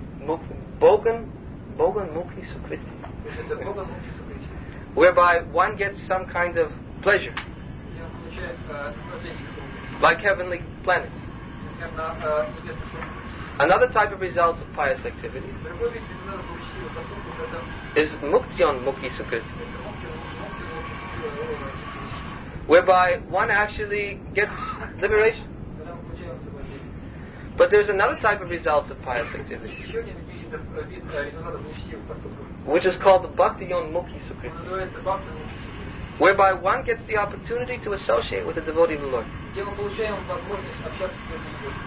Mukhi Sukriti, это Богомукхи Сукрити, whereby one gets some kind of pleasure, где он получает наслаждение духовное, like heavenly planets. например, на небесных солнцах. Another type of results of pious activities Другой вид результатов благочестивых поступков это is Muktyon Mukhi Sukriti, Мукхи Сукрити, whereby one actually gets liberation. когда мы получаем освобождение. But there's another type of results of pious activities, Еще один вид результатов благочестивых поступков which is called the Bhaktiyon Mukhi Sukriti, называется Бхакти Мукхи Сукрити, whereby one gets the opportunity to associate with the devotee of the Lord. где мы получаем возможность общаться с преданными Господом.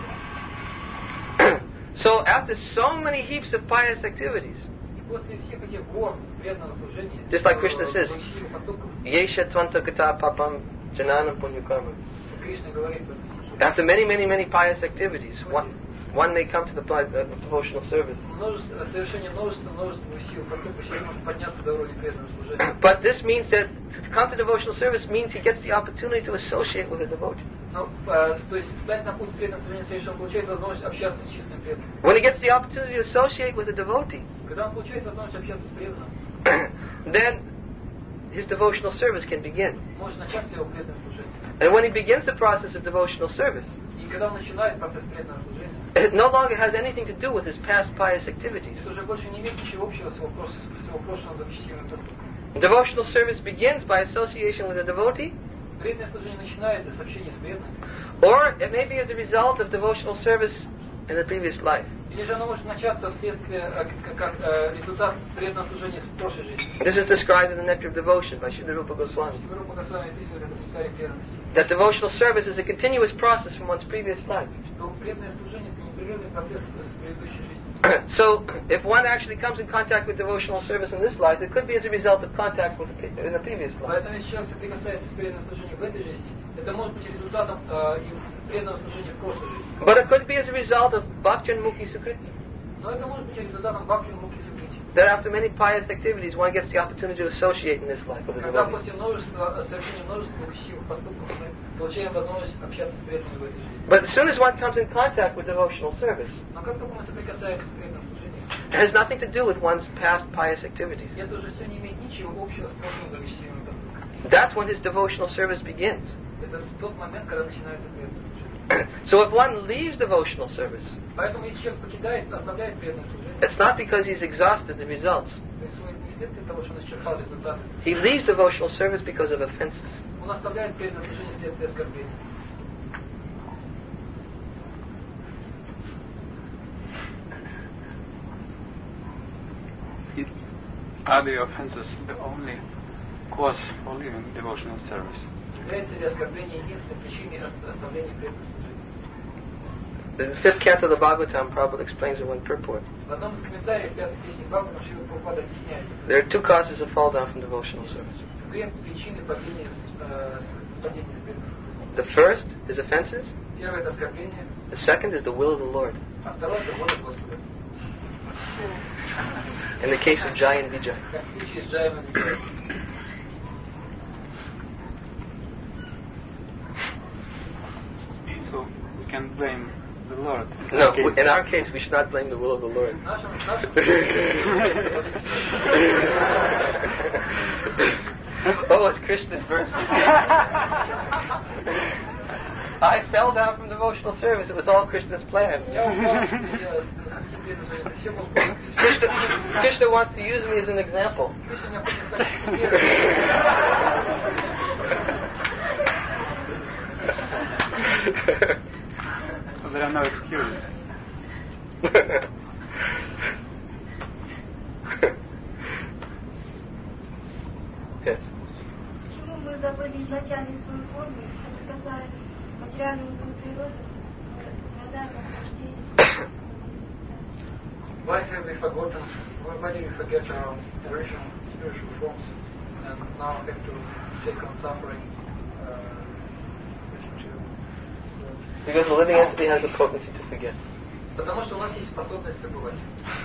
So after so many heaps of pious activities, И после всех этих гор преданного служения, Just like Krishna says. благочестивых поступков, Yesha Tvanta Gata Papam Jananam Punyakarma. Кришна говорит в этом стихе. After many pious activities, one may come to the devotional service. Совершение множества благочестивых поступков человек может подняться до уровня преданного служения. But this means that to come to devotional service means he gets the opportunity to associate with a devotee. Но, то есть стать на путь преданного служения совершенно получает возможность общаться с чистым преданным. When he gets the opportunity to associate with a devotee, Когда он получает возможность общаться с преданным, then his devotional service can begin. может начаться его преданное служение. And when he begins the process of devotional service, И когда он начинает процесс преданного служения, it no longer has anything to do with his past pious activities. это уже больше не имеет ничего общего с его прошлым благочестивым поступком. Devotional service begins by association with a devotee, Преданное служение начинается с общения с преданным, or it may be as a result of devotional service in the previous life. или же оно может начаться вследствие, как результат преданного служения в прошлой жизни. This is described in the Nectar of Devotion by Srila Rupa Goswami. Гуру Госвами описывает это в нектаре преданности. That devotional service is a continuous process from one's previous life. Что преданное служение это непрерывный процесс с предыдущей жизни. So, if one actually comes in contact with devotional service in this life, it could be as a result of contact with in the previous life. Поэтому если человек соприкасается с преданным служением в этой жизни, это может быть результатом преданного служения в прошлой жизни. But it could be as a result of Bhakti Mukhi Sukriti. Но это может быть результатом Бхакти Мукхи Сукрити. That after many pious activities, one gets the opportunity to associate in this life with a Когда devotee. после совершения множества благочестивых поступков мы получаем возможность общаться с преданными в этой жизни. But as soon as one comes in contact with devotional service, Но как только мы соприкасаемся с преданным служением, it has nothing to do with one's past pious activities. это уже все не имеет ничего общего с прошлыми благочестивыми поступками. That's when his devotional service begins. Это тот момент, когда начинается преданное служение. So if one leaves devotional service, Поэтому если человек оставляет преданное служение, it's not because he's exhausted the results. то есть не вследствие того, что он исчерпал результаты. He leaves devotional service because of offenses. Он оставляет преданное служение вследствие оскорблений. Are the offenses the only cause for leaving devotional service? Является ли оскорбление единственной причиной оставления преданного служения? The fifth canto of the Bhagavatam, Prabhupada explains in one purport. В одном из комментариев пятой песни Бхагаватам Шрила Прабхупада объясняет, There are two causes of fall down from devotional service. две причины падения с преданного служения. The first is offenses. Первое это оскорбление, The second is the will of the Lord. а второе это воля Господа. In the case of Jai and Vijay. Как в случае с Джаем и Виджаем. So we can blame the Lord. No, in our case, we should not blame the will of the Lord. В нашем Oh, it's Krishna's verse. I fell down from devotional service. It was all Krishna's plan. Я упал, это все было плохо. Krishna wants to use me as an example. Кришна меня хочет стать примером. There are no excuses. Yes. Почему мы забыли изначально свою форму, это касается материальную природу, материальное рождение. Why have we forgotten? Why did we forget our original spiritual forms and now have to take on suffering? Because the living entity has the potency to forget. Потому что у нас есть способность забывать.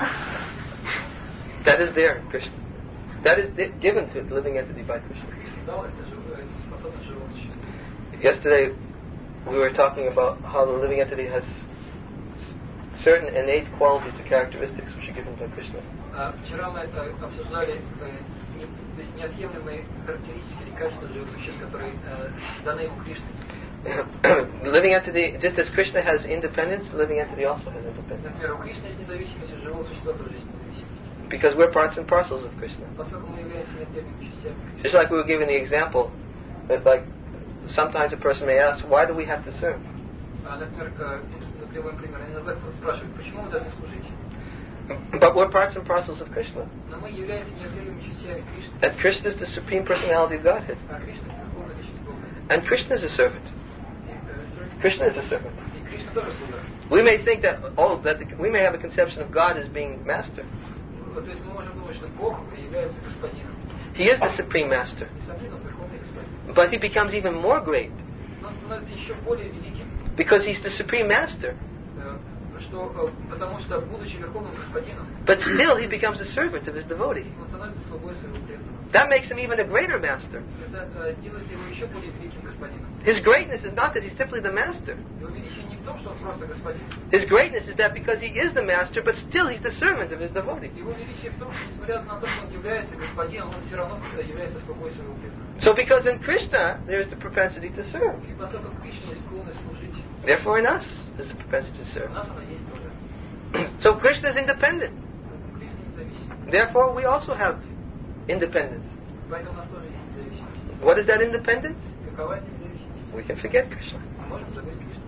That is there, Krishna. That is given to the living entity by Krishna. Да, это способность живого существа. Yesterday, we were talking about how the living entity has certain innate qualities or characteristics which are given by Krishna. Вчера мы это обсуждали, то есть неотъемлемые характеристики или качества живых существ, которые даны ему Кришной. The living entity, just as Krishna has independence, the living entity also has independence. Например, у Кришны есть независимость, у живого существа тоже есть независимость. Because we're parts and parcels of Krishna. Поскольку мы являемся неотъемлемыми частями Кришны. Just like we were given the example that, like, sometimes a person may ask, why do we have to serve? Например, приводим пример, они иногда спрашивают, почему мы должны служить? But we're parts and parcels of Krishna. Но мы являемся неотъемлемыми частями Кришны. And Krishna is the supreme personality of Godhead. А Кришна — верховная личность Бога. And Krishna is a servant. Krishna is a servant. И Кришна тоже слуга. We may think that we may have a conception of God as being master. То есть мы можем думать, что Бог является господином. He is the supreme master. Несомненно, он верховный господин. But he becomes even more great Но он становится еще более великим. because he's the supreme master. Потому что, будучи верховным господином, But still he becomes a servant of his devotee. он становится слугой своего преданного. That makes him even a greater master. Это делает его еще более великим господином. His greatness is not that he's simply the master. Его величие не в том, что он просто господин. His greatness is that because he is the master, but still he's the servant of his devotee. Его величие в том, что несмотря на то, что он является господином, он все равно является слугой своего преданного. So because in Krishna there is the propensity to serve. И поскольку в Кришне есть склонность служить, Therefore in us there's the propensity to у serve. нас она есть тоже. So Krishna is independent. Поэтому Кришна независим. Therefore we also have independence. Поэтому у нас тоже есть независимость. What is that independence? Какова эта независимость? We can forget Krishna. Мы можем забыть Кришну.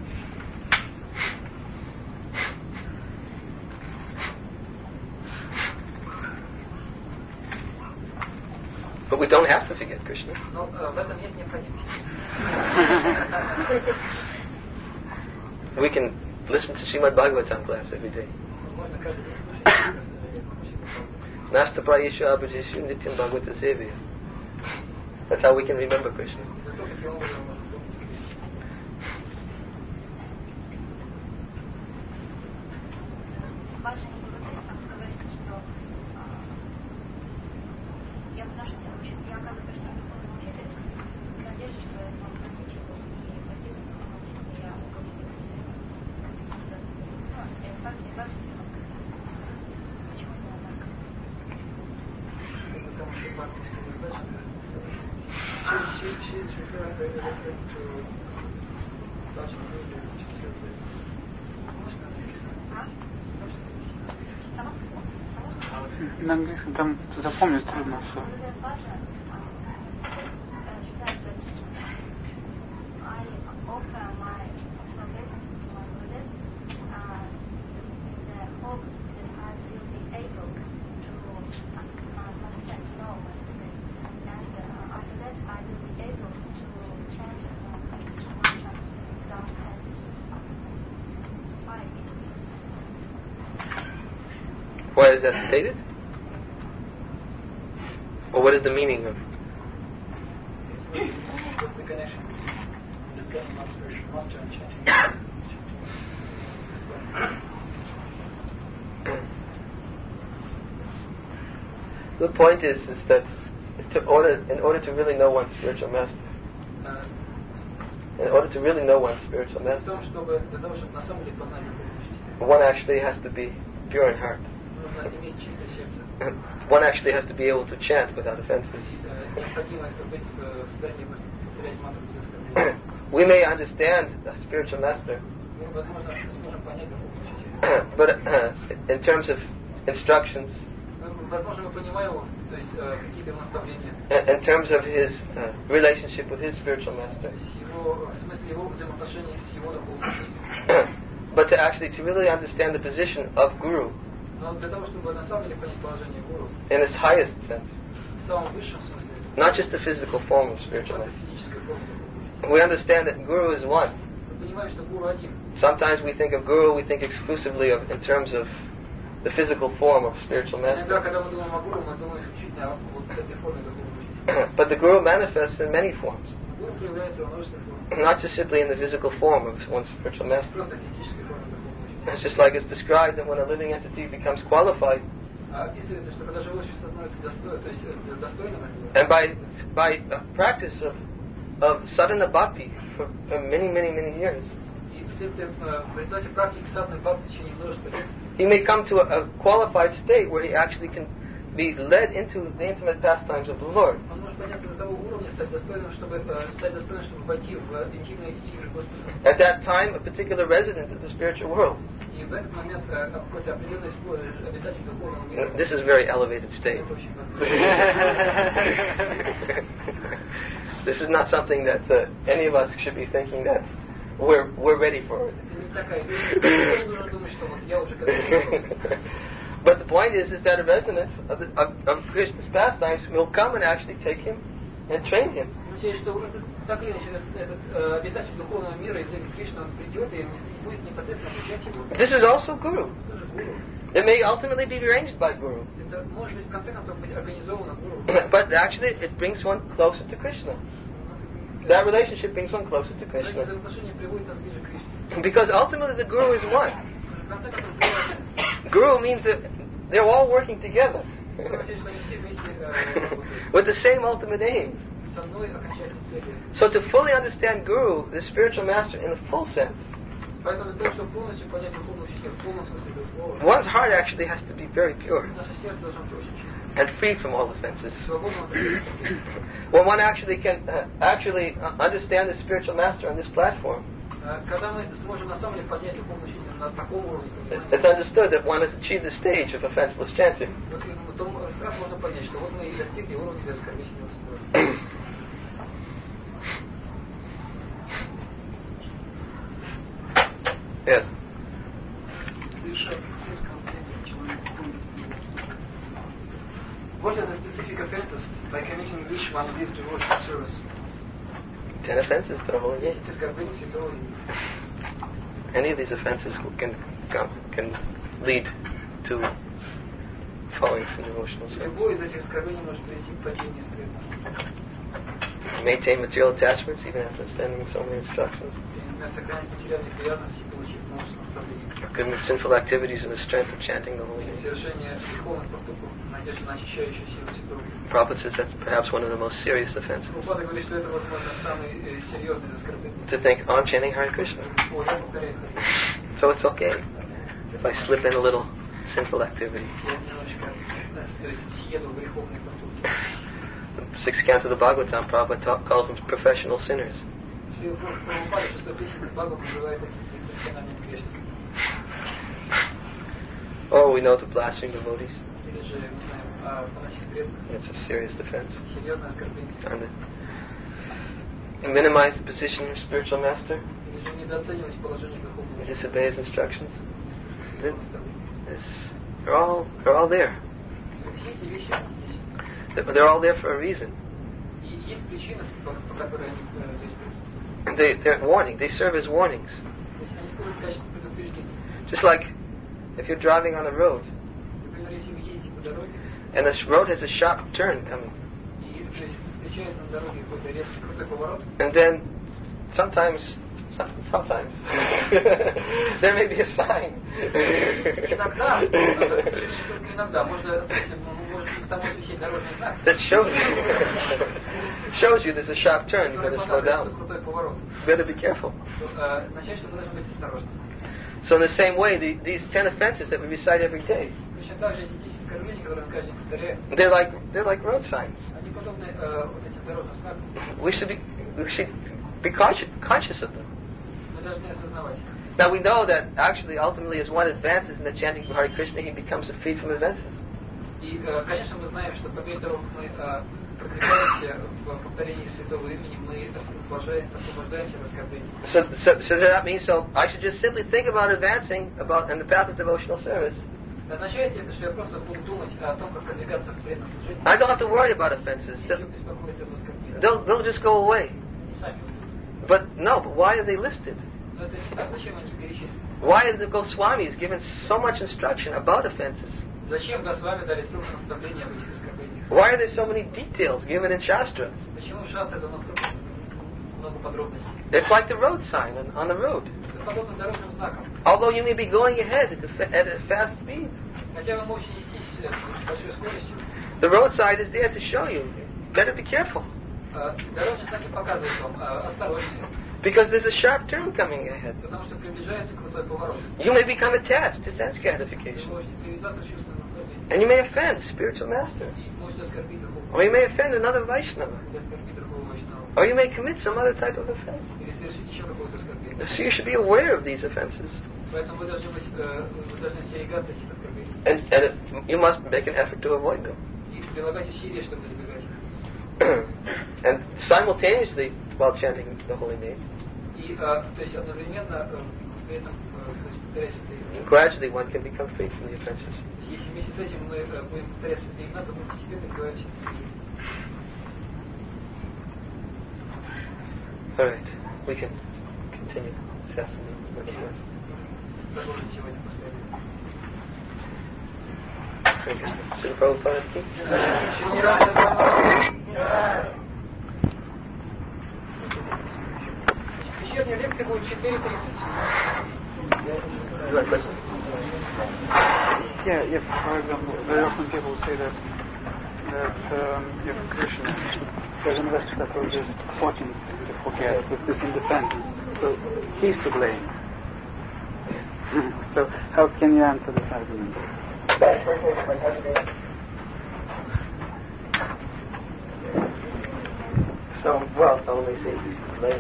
But we don't have to forget Krishna. Но в этом нет необходимости. We can listen to Srimad Bhagavatam class every day. Можно каждый день слушать. Nasta prayeshu abhajeshu nityam bhagavata sevya. That's how we can remember Krishna. Зато таким образом можно помнить Кришну. Ваша Гуру говорит, что я вношу, я оказываю, что духовный учитель, в надежде, что я смогу научиться и мотивировать, научиться, я уговорюсь. И факт, почему именно так? Потому что практически недостаточно. She's referring to such a movie which is simply На английском там запомнить трудно все. Why is that stated? Or what is the meaning of? What's the connection? Discussing not spiritual master and chanting. The point is that in order to really know one's spiritual master, В том, чтобы для того, чтобы на самом деле познать любовь, one actually has to be pure in heart. нужно иметь чистое сердце. One actually has to be able to chant without offenses. Необходимо быть в состоянии повторять мантру без оскорбления. We may understand a spiritual master, Мы, возможно, сможем понять духовного учителя. but in terms of instructions, Возможно, мы понимаем его, то есть какие-то его наставления, in terms of his relationship with his spiritual master, в смысле его взаимоотношений с его духовным учителем. but to really understand the position of Guru Но для того, чтобы на самом деле понять положение гуру, in its highest sense, в самом высшем смысле, not just the physical form of spiritual это life, физическая форма духовного We understand that Guru is one. Мы понимаем, что Гуру один. Sometimes we think of Guru, we think exclusively of in terms of the physical form of spiritual master. Иногда, когда мы думаем о Гуру, мы думаем исключительно о вот этой форме духовного учителя. But the Guru manifests in many forms. Гуру проявляется во множестве форм. Not just simply in the physical form of one's spiritual master. Просто физической форме духовного учителя. It's just like it's described that when a living entity becomes qualified, Описывается, что когда живое существо становится достойным, то есть достойным этого. and by practice of sadhana bhakti for many years, И в результате практики садханы бхакти в течение множества лет, he may come to a qualified state where he actually can be led into the intimate pastimes of the Lord. он может подняться до того уровня, стать достойным, чтобы войти в интимные игры Господа. At that time, a particular resident of the spiritual world. И в этот момент какой-то определенный обитатель духовного мира. This is a very elevated state. Это очень возвышенный. This is not something that any of us should be thinking that we're ready for it. Это не такая вещь. Не нужно думать, что вот я уже готов. But the point is that a resident of Krishna's pastimes will come and actually take him and train him. Означает, что так или иначе этот обитатель духовного мира из Кришны, он придет и будет непосредственно обучать его. This is also Guru. Тоже Гуру. It may ultimately be arranged by Guru. Это может быть в конце концов быть организовано Гуру. But actually it brings one closer to Krishna. That relationship brings one closer to Эти Krishna. взаимоотношения приводят нас ближе к Кришне. Because ultimately the Guru is one. В конце концов, Гуру Guru means that they're all working together означает, что они все вместе работают with the same ultimate aim. со мной окончательной целью. So to fully understand Guru, the spiritual master in a full sense, Поэтому для того, чтобы полностью понять духовного учителя в полном смысле этого слова, one's heart actually has to be very pure наше сердце должно быть очень чистым, and free from all offenses. свободным от всех проблем. When one actually can understand the spiritual master on this platform, Когда мы сможем на самом деле понять духовного учителя на таком уровне it's понимания, understood that one has achieved the stage of offenseless chanting. вот потом как можно понять, что вот мы и достигли уровня бескорыстного спора. Yes. What are the specific offenses by committing which one of these devotional service? 10 offenses to the holy name. Эти оскорбления святого имени. Any of these offenses can lead to falling from devotional service. Любое из этих оскорблений может привести к падению с преданности. Maintain material attachments even after understanding so many instructions. И сохранить материальные привязанности, получив множество наставлений. Commit sinful activities in the strength of chanting the holy name. Совершение греховных поступков, надежда на очищающую силу святого. Prabhupada says that's perhaps one of the most serious offenses. Прабхупада говорит, что это, возможно, самый серьезный из оскорблений. To think, oh, I'm chanting Hare Krishna. О, я повторяю Хари. So it's okay if I slip in a little sinful activity. Я немножечко, то есть, съеду в греховные поступки. The 6th canto of the Bhagavatam, Prabhupada calls them professional sinners. Прабхупада, 6-й песни Бхагавата называет их профессиональными грешниками. Oh, we know to blaspheme devotees. Или же, не знаю, поносить преданных. It's a serious offense. Серьезное оскорбление. And minimize the position of spiritual master. Или же недооценивать положение духовного учителя. Disobey his instructions. They're all there. Все эти вещи здесь. They're all there for a reason. И есть причины, по которой они здесь. They're warning. They serve as warnings. То есть они служат в качестве предупреждения. Just like if you're driving on a road Например, если вы едете по дороге, and the road has a sharp turn coming, и то есть, встречается на дороге какой-то резкий крутой поворот, and then sometimes there may be a sign. иногда можно, то есть, может, там может висеть дорожный знак, That shows you there's a sharp turn. You better slow down. крутой поворот. You better be careful. Означает, что вы должны быть осторожны. So in the same way, these 10 offenses that we recite every day, Точно так же эти 10 оскорблений, которые мы каждый день повторяем, they're like road signs. они подобны вот этим дорожным знакам. We should be conscious of them. Мы должны осознавать. Now we know that actually, ultimately, as one advances in the chanting of Hare Krishna, he becomes freed from offenses. И, конечно, мы знаем, что по мере того, как мы продвигаемся в повторении святого имени, мы освобождаемся от оскорблений. So that means, I should just simply think about advancing in the path of devotional service. Означает ли это, что я просто буду думать о том, как продвигаться в преданном служении? I don't have to worry about offenses. Не буду беспокоиться об оскорблениях. They'll just go away. Они сами уйдут. But why are they listed? Но это, а зачем они перечислены? Why is the Goswamis given so much instruction about offenses? Зачем Госвами дали столько наставлений об этих оскорблениях? Why are there so many details given in Shastra? Почему в Шастре это настолько много подробностей? It's like the road sign on the road. Это подобно дорожным знакам. Although you may be going ahead at a fast speed, Хотя вы можете нестись с большой скоростью, the roadside is there to show you. Better be careful. Дорожные знаки показывают вам осторожнее, Because there's a sharp turn coming ahead. потому что приближается крутой поворот. You may become attached to sense Вы gratification. можете привязаться к чувственному наслаждению. And you may offend spiritual master. И можете оскорбить другого, Or you may offend another Vaishnava. или оскорбить другого Вайшнава, Or you may commit some other type of offense. или совершить еще какое-то оскорбление. So you should be aware of these offenses. Поэтому вы должны остерегаться этих оскорблений. And you must make an effort to avoid them. И прилагать усилия, чтобы избегать их. And simultaneously, while chanting the holy name, И, то есть, одновременно при этом повторять это. gradually one can become free from the offenses. Если вместе с этим мы будем повторять это имя, то мы постепенно избавимся от них. All right, we can continue this afternoon with the rest. Продолжить сегодня после этого. Thank you. Srila Prabhupada ki? Вечерняя лекция будет 4:30. You have a question? Yeah, if, for example, very often people say that if Krishna, there's an investor that will just fortunes to forget with this independence, so he's to blame. So how can you answer this argument? So, well, so when they say he's to blame,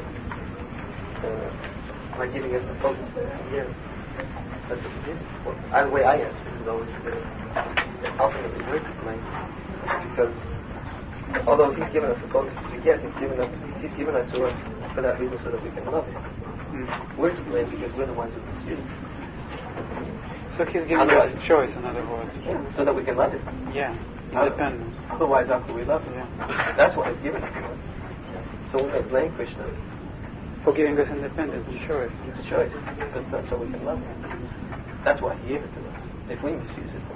by giving us the focus here, that's what he did. Well, the way I answer it is always ultimately we're to blame, because although he's given us the focus to get, he's given that to us for that reason so that we can love him. We're to blame because we're the ones who pursue him. So he's giving us a choice, in other words. So that we can love him. Yeah, independence. Otherwise, how can we love him? Yeah. That's why he's given it to us. So we may blame Krishna. For giving us independence and choice. It's a choice. That's so we can love him. That's why he gave it to us. If we misuse it,